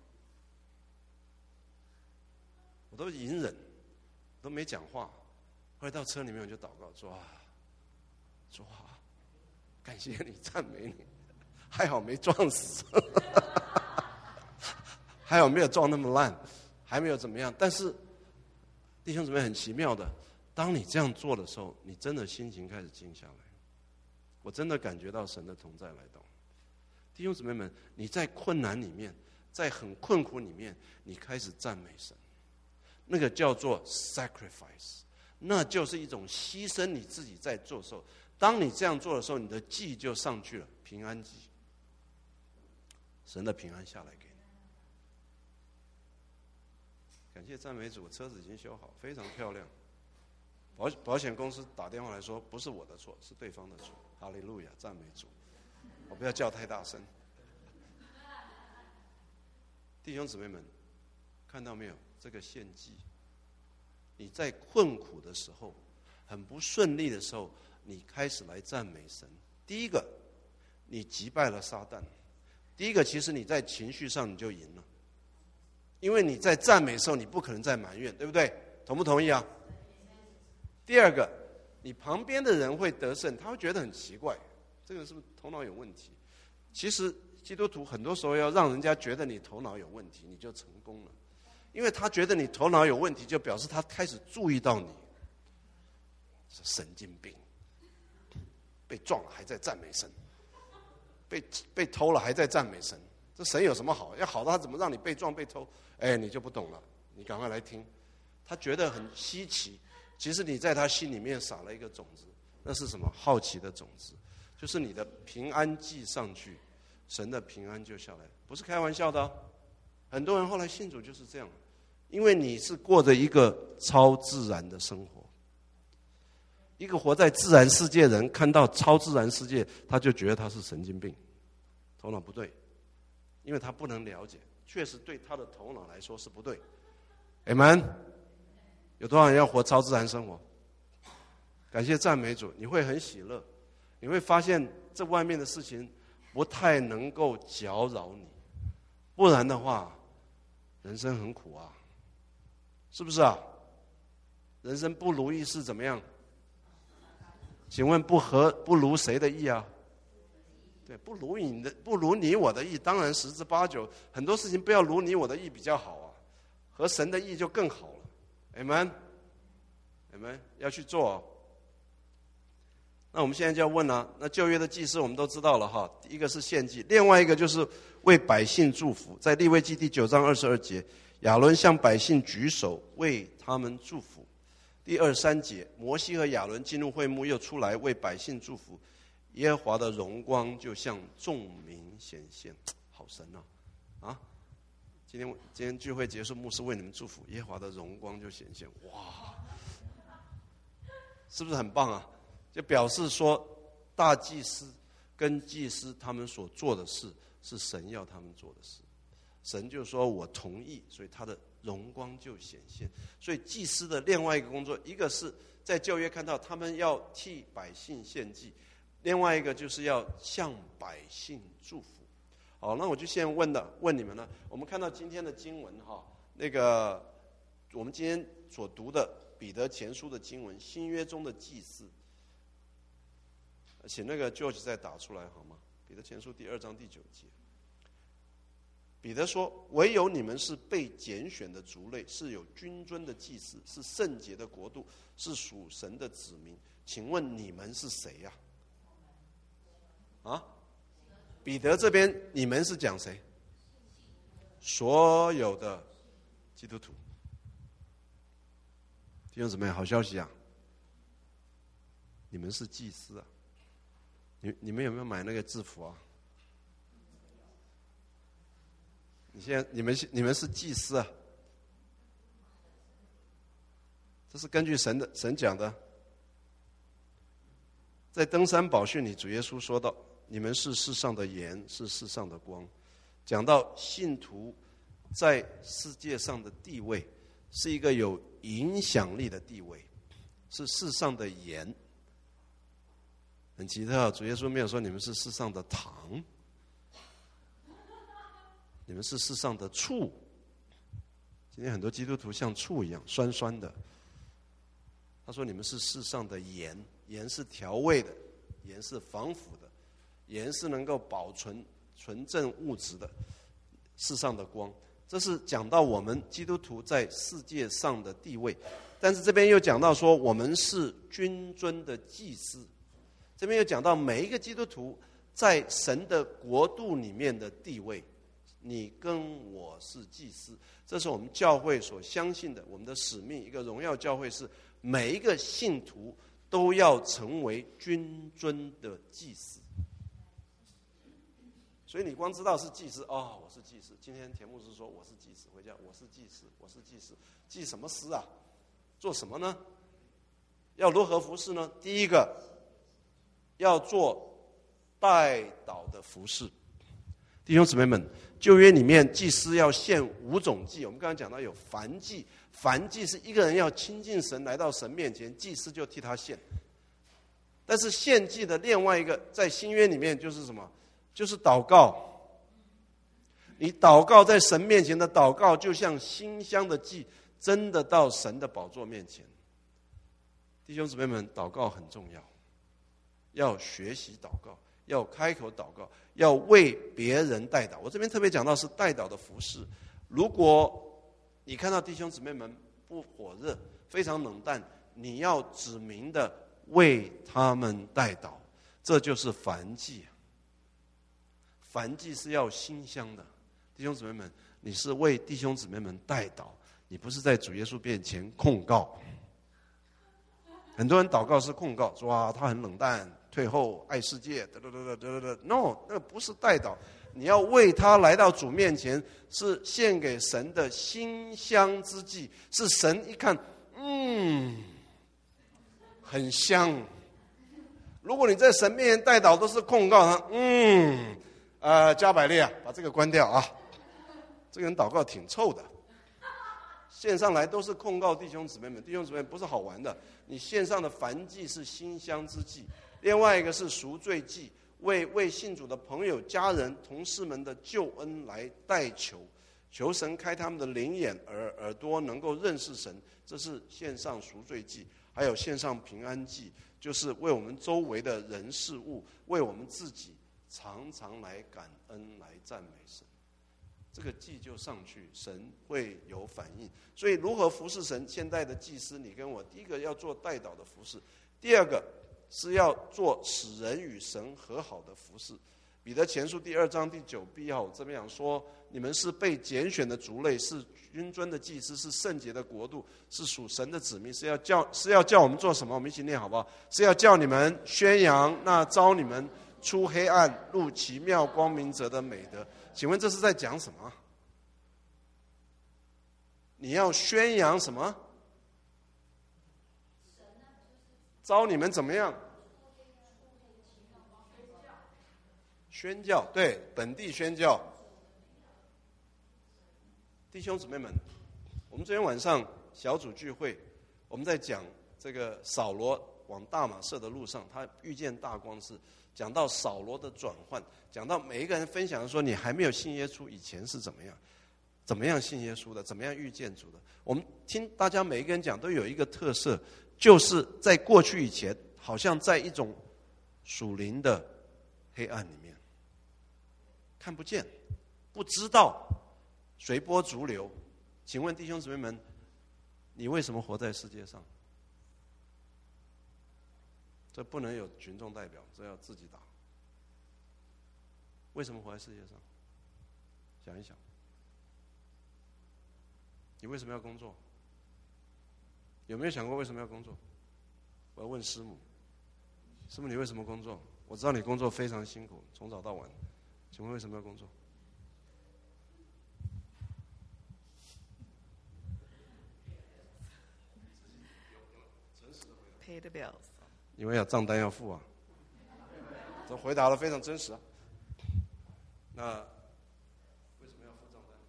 我都隐忍，都没讲话。后来到车里面我就祷告说啊，说啊，感谢你，赞美你，还好没撞死，还好没有撞那么烂，还没有怎么样。但是弟兄姊妹很奇妙的，当你这样做的时候，你真的心情开始静下来。我真的感觉到神的同在来到。弟兄姊妹们，你在困难里面，在很困苦里面，你开始赞美神，那个叫做 sacrifice， 那就是一种牺牲你自己在做的时候。当你这样做的时候，你的祭就上去了，平安祭，神的平安下来给你。感谢赞美主，车子已经修好，非常漂亮。保保险公司打电话来说，不是我的错，是对方的错。哈利路亚，赞美主！我不要叫太大声。弟兄姊妹们，看到没有？这个献祭你在困苦的时候，很不顺利的时候，你开始来赞美神。第一个，你击败了撒旦。第一个，其实你在情绪上你就赢了，因为你在赞美的时候，你不可能再埋怨，对不对？同不同意啊？第二个，你旁边的人会得胜，他会觉得很奇怪，这个是不是头脑有问题？其实基督徒很多时候要让人家觉得你头脑有问题，你就成功了，因为他觉得你头脑有问题，就表示他开始注意到你是神经病，被撞了还在赞美神。被被偷了还在赞美神，这神有什么好？要好的他怎么让你被撞被偷？哎，你就不懂了，你赶快来听。他觉得很稀奇，其实你在他心里面撒了一个种子，那是什么？好奇的种子，就是你的平安寄上去，神的平安就下来，不是开玩笑的哦。很多人后来信主就是这样，因为你是过着一个超自然的生活。一个活在自然世界的人看到超自然世界，他就觉得他是神经病，头脑不对，因为他不能了解，确实对他的头脑来说是不对。Amen。有多少人要活超自然生活？感谢赞美主，你会很喜乐，你会发现这外面的事情不太能够搅扰你，不然的话，人生很苦啊，是不是啊？人生不如意是怎么样？请问不合不如谁的意啊？对，不如你的，不如你我的意，当然十之八九，很多事情不要如你我的意比较好啊，合神的意就更好了。Amen， Amen， 要去做哦。那我们现在就要问了、啊，那旧约的祭司我们都知道了哈，一个是献祭，另外一个就是为百姓祝福，在利未记第九章二十二节，亚伦向百姓举手为他们祝福。第二十三节，摩西和亚伦进入会幕，又出来为百姓祝福，耶和华的荣光就向众民显现。好神啊！啊，今天今天聚会结束，牧师为你们祝福，耶和华的荣光就显现。哇，是不是很棒啊？就表示说，大祭司跟祭司他们所做的事，是神要他们做的事。神就说我同意，所以他的荣光就显现。所以祭司的另外一个工作，一个是在旧约看到他们要替百姓献祭，另外一个就是要向百姓祝福。好，那我就先问了问你们了。我们看到今天的经文哈，那个我们今天所读的彼得前书的经文，新约中的祭司，请那个 George 再打出来好吗？彼得前书第二章第九节。彼得说：“唯有你们是被拣选的族类，是有君尊的祭司，是圣洁的国度，是属神的子民。请问你们是谁呀、啊？”啊，彼得这边你们是讲谁？所有的基督徒。弟兄姊妹，好消息啊！你们是祭司啊！你你们有没有买那个制服啊？你现在你们你们是祭司啊，这是根据神的神讲的。在登山宝训里，主耶稣说到：“你们是世上的盐，是世上的光。”讲到信徒在世界上的地位，是一个有影响力的地位，是世上的盐。很奇特，主耶稣没有说你们是世上的糖。你们是世上的醋，今天很多基督徒像醋一样酸酸的。他说你们是世上的盐，盐是调味的，盐是防腐的，盐是能够保存纯正物质的，世上的光。这是讲到我们基督徒在世界上的地位，但是这边又讲到说我们是君尊的祭司，这边又讲到每一个基督徒在神的国度里面的地位。你跟我是祭司，这是我们教会所相信的，我们的使命。一个荣耀教会是每一个信徒都要成为君尊的祭司。所以你光知道是祭司，哦，我是祭司。今天田牧师说我是祭司，回家我是祭司，我是祭司，祭什么司啊？做什么呢？要如何服侍呢？第一个，要做代祷的服侍。弟兄姊妹们，旧约里面祭司要献五种祭，我们刚才讲到有燔祭， 燔祭是一个人要亲近神，来到神面前，祭司就替他献。但是献祭的另外一个，在新约里面就是什么？就是祷告。你祷告在神面前的祷告，就像馨香的祭，真的到神的宝座面前。弟兄姊妹们，祷告很重要，要学习祷告，要开口祷告，要为别人代祷。我这边特别讲到是代祷的服事。如果你看到弟兄姊妹们不火热，非常冷淡，你要指明的为他们代祷，这就是燔祭。燔祭是要馨香的。弟兄姊妹们，你是为弟兄姊妹们代祷，你不是在主耶稣面前控告。很多人祷告是控告，说啊他很冷淡、退后、爱世界，得得得得得得 ，no， 那不是代祷。你要为他来到主面前，是献给神的馨香之祭，是神一看，嗯，很香。如果你在神面前代祷都是控告他，嗯，呃，加百列啊，把这个关掉啊。这个人祷告挺臭的，献上来都是控告弟兄姊妹们，弟兄姊妹不是好玩的。你献上的燔祭是馨香之祭，另外一个是赎罪祭，为为信主的朋友、家人、同事们的救恩来代求，求神开他们的灵眼耳耳朵，能够认识神，这是献上赎罪祭。还有献上平安祭，就是为我们周围的人事物，为我们自己，常常来感恩，来赞美神。这个祭就上去，神会有反应。所以如何服侍神？现代的祭司，你跟我，第一个要做代祷的服侍，第二个是要做使人与神和好的服侍。彼得前书第二章第九 B 号这边讲说，你们是被拣选的族类，是君尊的祭司，是圣洁的国度，是属神的子民，是要叫是要叫我们做什么？我们一起念好不好？是要叫你们宣扬那召你们出黑暗入奇妙光明者的美德。请问这是在讲什么？你要宣扬什么？召你们怎么样？宣教，对，本地宣教。弟兄姊妹们，我们昨天晚上小组聚会，我们在讲这个扫罗往大马色的路上，他遇见大光是讲到扫罗的转换，讲到每一个人分享说，你还没有信耶稣以前是怎么样，怎么样信耶稣的，怎么样遇见主的。我们听大家每一个人讲都有一个特色，就是在过去以前，好像在一种属灵的黑暗里面，看不见，不知道，随波逐流。请问弟兄姊妹们，你为什么活在世界上？这不能有群众代表，这要自己打。为什么活在世界上？想一想，你为什么要工作？有没有想过为什么要工作？我要问师母，师母你为什么工作？我知道你工作非常辛苦，从早到晚，请问为什么要工作 ？Pay the bills。 因为有账单要付啊。这回答得非常真实啊。那为什么要付账单？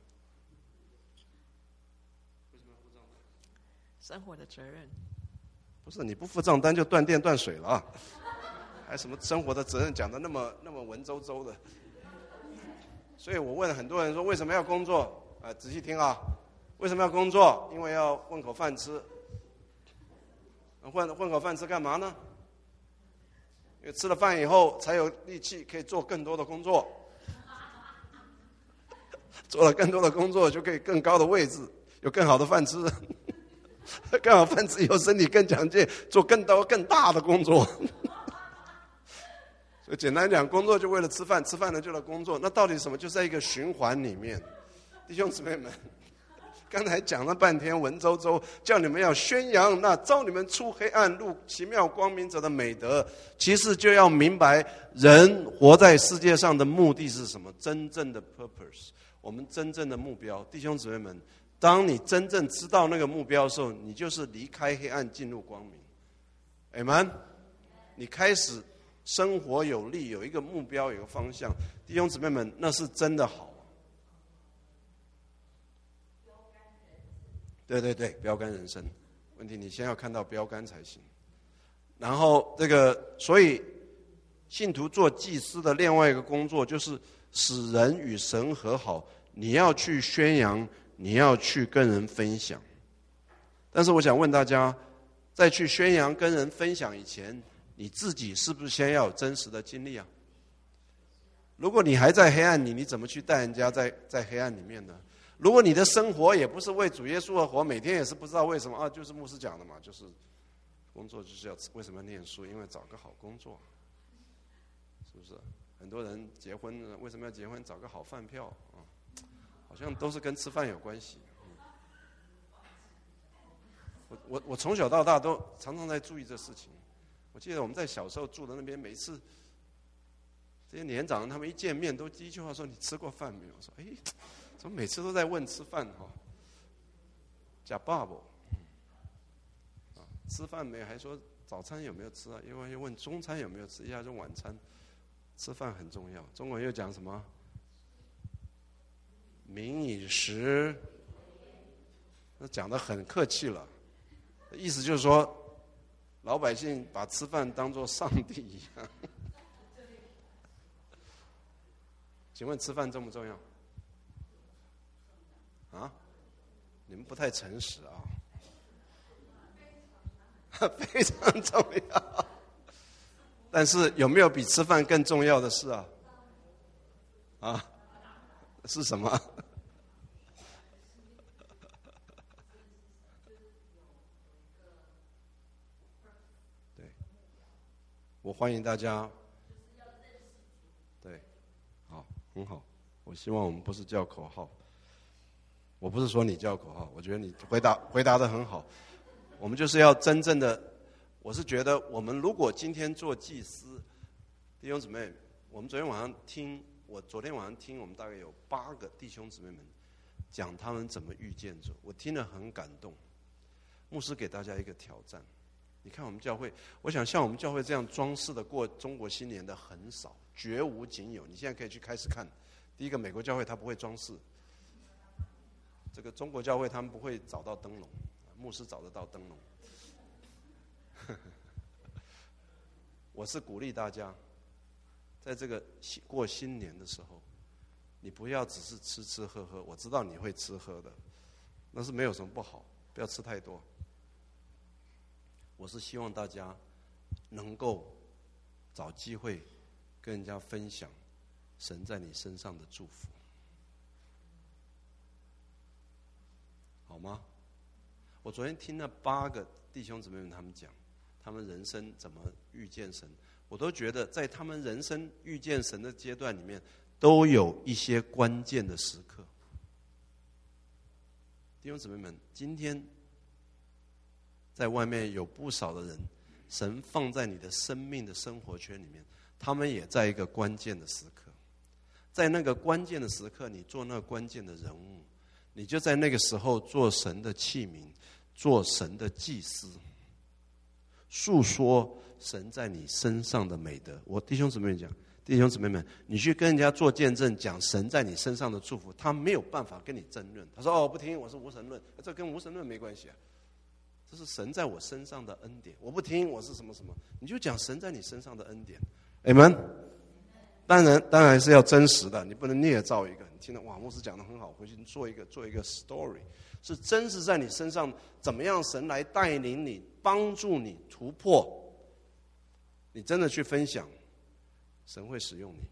为什么要付账单？ 生活的责任。 不是，你不付账单就断电断水了啊，还什么生活的责任讲得那么那么文绉绉的。所以我问很多人说为什么要工作？啊，仔细听啊，为什么要工作？因为要混口饭吃。混混口饭吃干嘛呢？因为吃了饭以后才有力气可以做更多的工作，做了更多的工作就可以更高的位置，有更好的饭吃，更好饭吃以后身体更强健，做更多更大的工作。所以简单讲，工作就为了吃饭，吃饭了就来工作，那到底什么？就在一个循环里面。弟兄姊妹们，刚才讲了半天文绉绉，叫你们要宣扬那召你们出黑暗入奇妙光明者的美德，其实就要明白人活在世界上的目的是什么，真正的 purpose， 我们真正的目标。弟兄姊妹们，当你真正知道那个目标的时候，你就是离开黑暗进入光明。Amen， 你开始生活有力，有一个目标，有一个方向。弟兄姊妹们，那是真的好。 对对对，标杆人生。问题你先要看到标杆才行。然后这个，所以信徒做祭司的另外一个工作，就是使人与神和好。你要去宣扬，你要去跟人分享。但是我想问大家，在去宣扬跟人分享以前，你自己是不是先要有真实的经历啊？如果你还在黑暗里，你怎么去带人家在在黑暗里面呢？如果你的生活也不是为主耶稣而活，每天也是不知道为什么啊，就是牧师讲的嘛，就是工作就是要为什么要念书？因为找个好工作，是不是？很多人结婚为什么要结婚？找个好饭票啊，好像都是跟吃饭有关系。我我我从小到大都常常在注意这事情。我记得我们在小时候住的那边，每一次这些年长人他们一见面，都第一句话说：“你吃过饭没有？”我说：“哎，怎么每次都在问吃饭哈？”假爸爸啊，吃饭没有？还说早餐有没有吃啊？因为又问中餐有没有吃，一下就晚餐。吃饭很重要。中文又讲什么？民以食，那讲得很客气了，意思就是说，老百姓把吃饭当作上帝一样。请问吃饭重不重要？啊？你们不太诚实啊。非常重要。但是有没有比吃饭更重要的事啊？啊？是什么？对，我欢迎大家。对，好，很好。我希望我们不是叫口号。我不是说你叫口号，我觉得你回答回答得很好。我们就是要真正的，我是觉得我们如果今天做祭司，弟兄姊妹，我们昨天晚上听。我昨天晚上听，我们大概有八个弟兄姊妹们讲他们怎么遇见主，我听了很感动。牧师给大家一个挑战，你看我们教会，我想像我们教会这样装饰的过中国新年的很少，绝无仅有。你现在可以去开始看，第一个美国教会它不会装饰，这个中国教会他们不会找到灯笼，牧师找得到灯笼。我是鼓励大家。在这个过新年的时候，你不要只是吃吃喝喝，我知道你会吃喝的，那是没有什么不好，不要吃太多。我是希望大家能够找机会跟人家分享神在你身上的祝福，好吗？我昨天听了八个弟兄姊妹们他们讲，他们人生怎么遇见神。我都觉得在他们人生遇见神的阶段里面，都有一些关键的时刻。弟兄姊妹们，今天在外面有不少的人，神放在你的生命的生活圈里面，他们也在一个关键的时刻。在那个关键的时刻，你做那个关键的人物，你就在那个时候做神的器皿，做神的祭司，诉说神在你身上的美德。我弟兄姊妹们讲，弟兄姊妹们，你去跟人家做见证，讲神在你身上的祝福，他没有办法跟你争论。他说：“哦，不听，我是无神论。”这跟无神论没关系啊，这是神在我身上的恩典。我不听，我是什么什么，你就讲神在你身上的恩典。Amen。当然，当然是要真实的，你不能捏造一个。你听到哇，牧师讲得很好，回去做一个做一个 story， 是真实在你身上，怎么样神来带领你，帮助你突破。你真的去分享，神会使用你。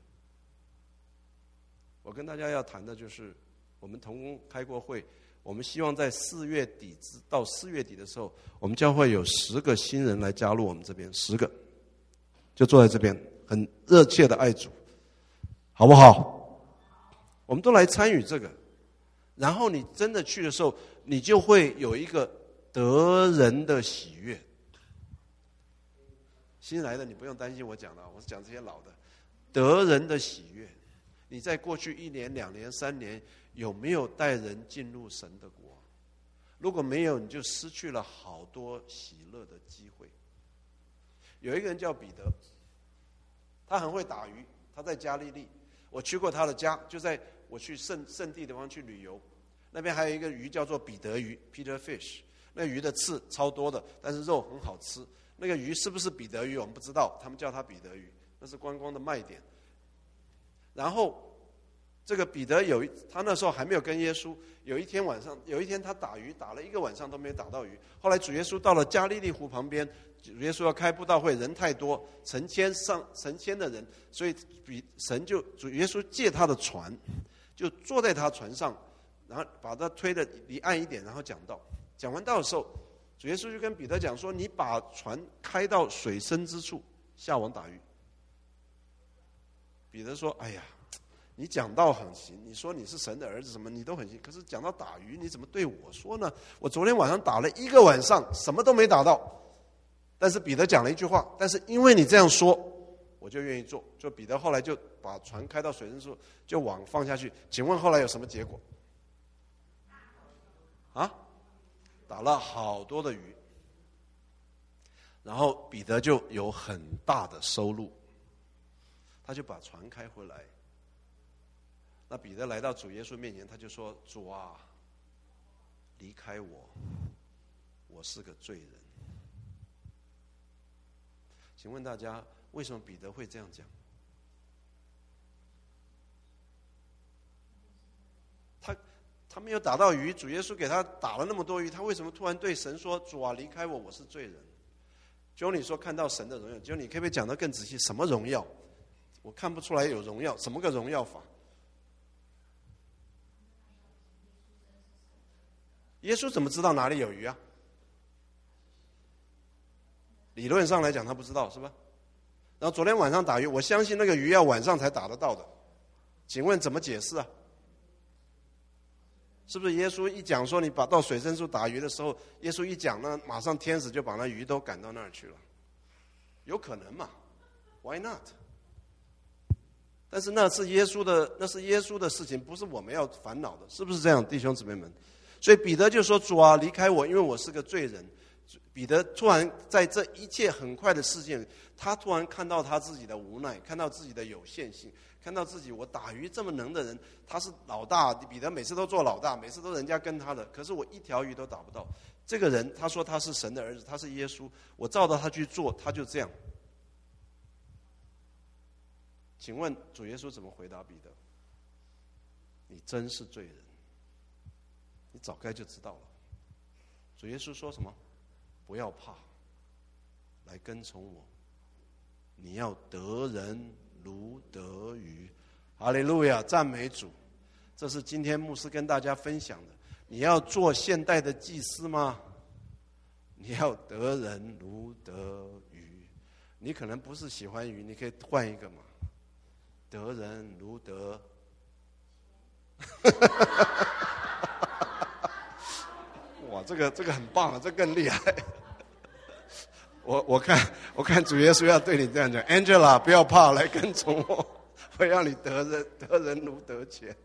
我跟大家要谈的就是，我们同工开过会，我们希望在四月底到四月底的时候，我们教会有十个新人来加入我们这边，十个就坐在这边，很热切的爱主，好不好？我们都来参与这个，然后你真的去的时候，你就会有一个得人的喜悦。新来的你不用担心我讲的，我是讲这些老的，得人的喜悦。你在过去一年、两年、三年，有没有带人进入神的国？如果没有，你就失去了好多喜乐的机会。有一个人叫彼得，他很会打鱼，他在加利利，我去过他的家，就在我去圣圣地的地方去旅游， 那边还有一个鱼叫做彼得鱼 （Peter Fish）， 那鱼的刺超多的，但是肉很好吃。那个鱼是不是彼得鱼我们不知道，他们叫它彼得鱼，那是观光的卖点。然后这个彼得有一，他那时候还没有跟耶稣。有一天晚上，有一天他打鱼，打了一个晚上都没有打到鱼。后来主耶稣到了加利利湖旁边，主耶稣要开布道会，人太多，成千上成千的人，所以比神就主耶稣借他的船，就坐在他船上，然后把他推得离岸一点，然后讲道。讲完道的时候，主耶稣就跟彼得讲说：“你把船开到水深之处，下网打鱼。”彼得说：“哎呀。”你讲道很行，你说你是神的儿子什么你都很行，可是讲到打鱼你怎么对我说呢？我昨天晚上打了一个晚上，什么都没打到。但是彼得讲了一句话，但是因为你这样说，我就愿意做。就彼得后来就把船开到水深处，就网放下去。请问后来有什么结果？啊，打了好多的鱼，然后彼得就有很大的收入，他就把船开回来。那彼得来到主耶稣面前，他就说：“主啊，离开我，我是个罪人。”请问大家，为什么彼得会这样讲？他他没有打到鱼，主耶稣给他打了那么多鱼，他为什么突然对神说：“主啊，离开我，我是罪人？”就你说看到神的荣耀，就你可不可以讲得更仔细？什么荣耀？我看不出来有荣耀，什么个荣耀法？耶稣怎么知道哪里有鱼啊？理论上来讲他不知道是吧？然后昨天晚上打鱼，我相信那个鱼要晚上才打得到的，请问怎么解释啊？是不是耶稣一讲说你把到水深处打鱼的时候，耶稣一讲呢，马上天使就把那鱼都赶到那儿去了？有可能嘛 ？Why not？ 但是那是耶稣的，那是耶稣的事情，不是我们要烦恼的，是不是这样，弟兄姊妹们？所以彼得就说：“主啊，离开我，因为我是个罪人。”彼得突然在这一切很快的事件，他突然看到他自己的无奈，看到自己的有限性，看到自己我打鱼这么能的人，他是老大，彼得每次都做老大，每次都人家跟他的，可是我一条鱼都打不到。这个人他说他是神的儿子，他是耶稣，我照着他去做，他就这样。请问主耶稣怎么回答彼得？你真是罪人。你早该就知道了。主耶稣说什么？不要怕，来跟从我。你要得人如得鱼。哈利路亚，赞美主。这是今天牧师跟大家分享的。你要做现代的祭司吗？你要得人如得鱼。你可能不是喜欢鱼，你可以换一个嘛。得人如得哇，这个这个很棒啊，这更厉害。我我看我看主耶稣要对你这样讲 ，Angela 不要怕，来跟从我，会让你得人得人如得钱。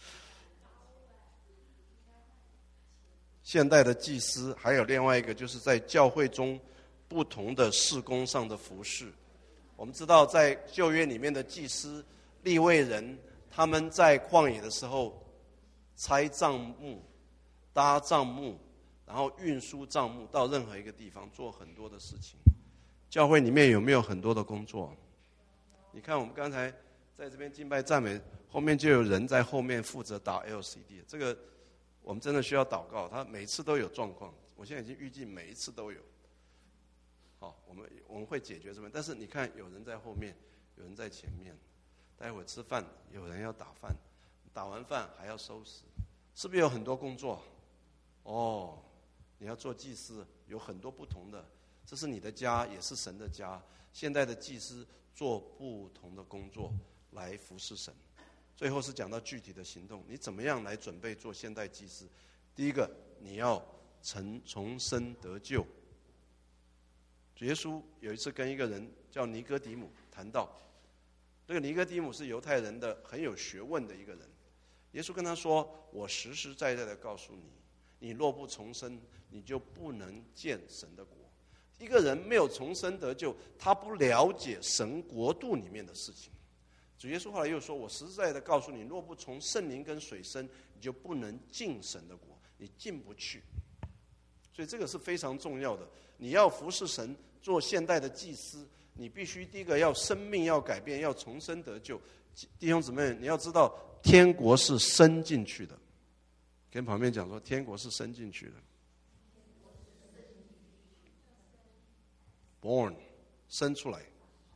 现代的祭司还有另外一个，就是在教会中不同的事工上的服事。我们知道，在旧约里面的祭司、利未人，他们在旷野的时候拆帐幕、搭帐幕。然后运输帐幕到任何一个地方，做很多的事情。教会里面有没有很多的工作？你看我们刚才在这边敬拜赞美，后面就有人在后面负责打 L C D， 这个我们真的需要祷告，他每次都有状况，我现在已经预计每一次都有。好，我们我们会解决这边，但是你看有人在后面，有人在前面，待会吃饭有人要打饭，打完饭还要收拾，是不是有很多工作？哦。你要做祭司，有很多不同的，这是你的家，也是神的家。现代的祭司做不同的工作来服侍神。最后是讲到具体的行动，你怎么样来准备做现代祭司？第一个，你要重重生得救。主耶稣有一次跟一个人叫尼哥底母谈到，这个尼哥底母是犹太人的很有学问的一个人。耶稣跟他说：“我实实在在的告诉你，你若不重生，你就不能见神的国。”一个人没有重生得救，他不了解神国度里面的事情。 主耶稣后来又说：“我实在的告诉你，若不从圣灵跟水生，你就不能进神的国，你进不去。”所以这个是非常重要的。你要服侍神，做现代的祭司，你必须第一个要生命要改变，要重生得救。弟兄姊妹，你要知道，天国是生进去的。跟旁边讲说，天国是生进去的。born 生出来，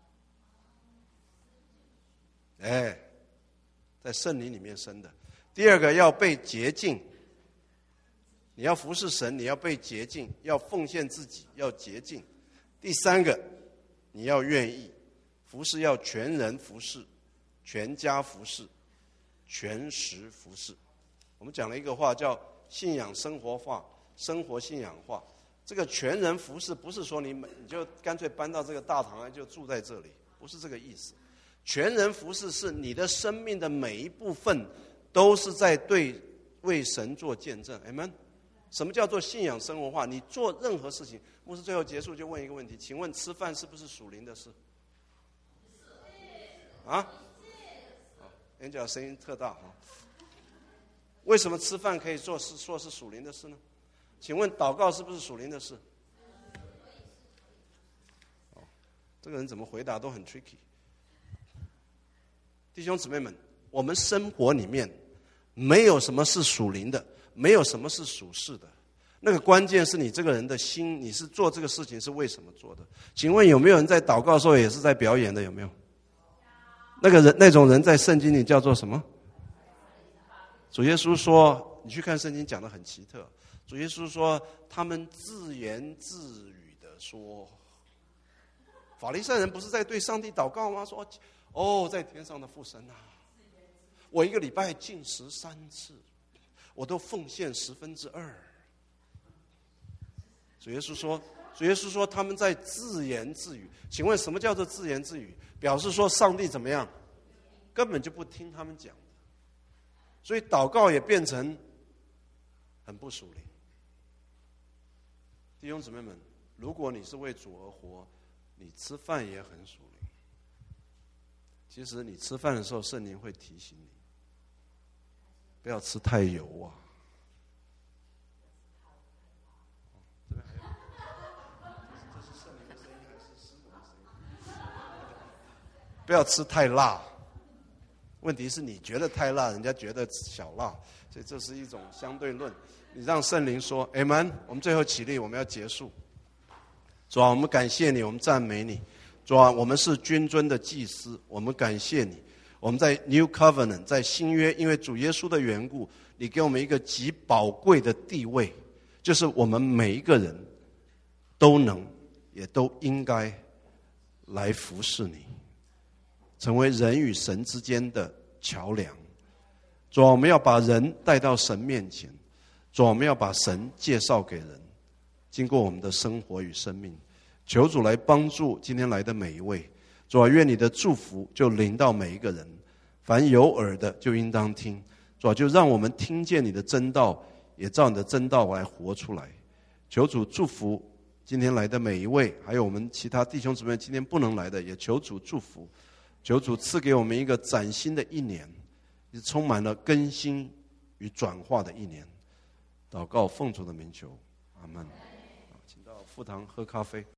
哎，在圣灵里面生的。第二个要被洁净，你要服侍神，你要被洁净，要奉献自己，要洁净。第三个，你要愿意服侍，要全人服侍，全家服侍，全时服侍。我们讲了一个话叫信仰生活化，生活信仰化。这个全人服侍不是说你你就干脆搬到这个大堂来就住在这里，不是这个意思。全人服侍是你的生命的每一部分都是在对为神做见证。 Amen。 什么叫做信仰生活化？你做任何事情，牧师最后结束就问一个问题，请问吃饭是不是属灵的事？啊 Angela 声音特大。为什么吃饭可以做是说是属灵的事呢？请问祷告是不是属灵的事？哦，这个人怎么回答都很 tricky。 弟兄姊妹们，我们生活里面没有什么是属灵的，没有什么是属世的。那个关键是你这个人的心，你是做这个事情是为什么做的？请问有没有人在祷告的时候也是在表演的？有没有？那个人那种人在圣经里叫做什么？主耶稣说，你去看圣经讲得很奇特。主耶稣说，他们自言自语的说，法利赛人不是在对上帝祷告吗？说，哦，在天上的父神啊，我一个礼拜禁食三次，我都奉献十分之二。主耶稣说，主耶稣说他们在自言自语。请问什么叫做自言自语？表示说上帝怎么样？根本就不听他们讲。所以祷告也变成很不属灵。弟兄姊妹们，如果你是为主而活，你吃饭也很属灵。其实你吃饭的时候，圣灵会提醒你，不要吃太油啊。这边还有，这是圣灵的声音还是师母的声音？不要吃太辣。问题是你觉得太辣，人家觉得小辣，所以这是一种相对论。你让圣灵说 Amen。 我们最后起立，我们要结束。主啊，我们感谢你，我们赞美你。主啊，我们是君尊的祭司，我们感谢你。我们在 New Covenant， 在新约，因为主耶稣的缘故，你给我们一个极宝贵的地位，就是我们每一个人都能也都应该来服侍你，成为人与神之间的桥梁。主啊，我们要把人带到神面前。主啊，我们要把神介绍给人，经过我们的生活与生命。求主来帮助今天来的每一位。主啊，愿你的祝福就临到每一个人。凡有耳的就应当听。主啊，就让我们听见你的真道，也照你的真道来活出来。求主祝福今天来的每一位，还有我们其他弟兄姊妹今天不能来的，也求主祝福。求主赐给我们一个崭新的一年，是充满了更新与转化的一年。祷告奉主的名求，阿们。请到副堂喝咖啡。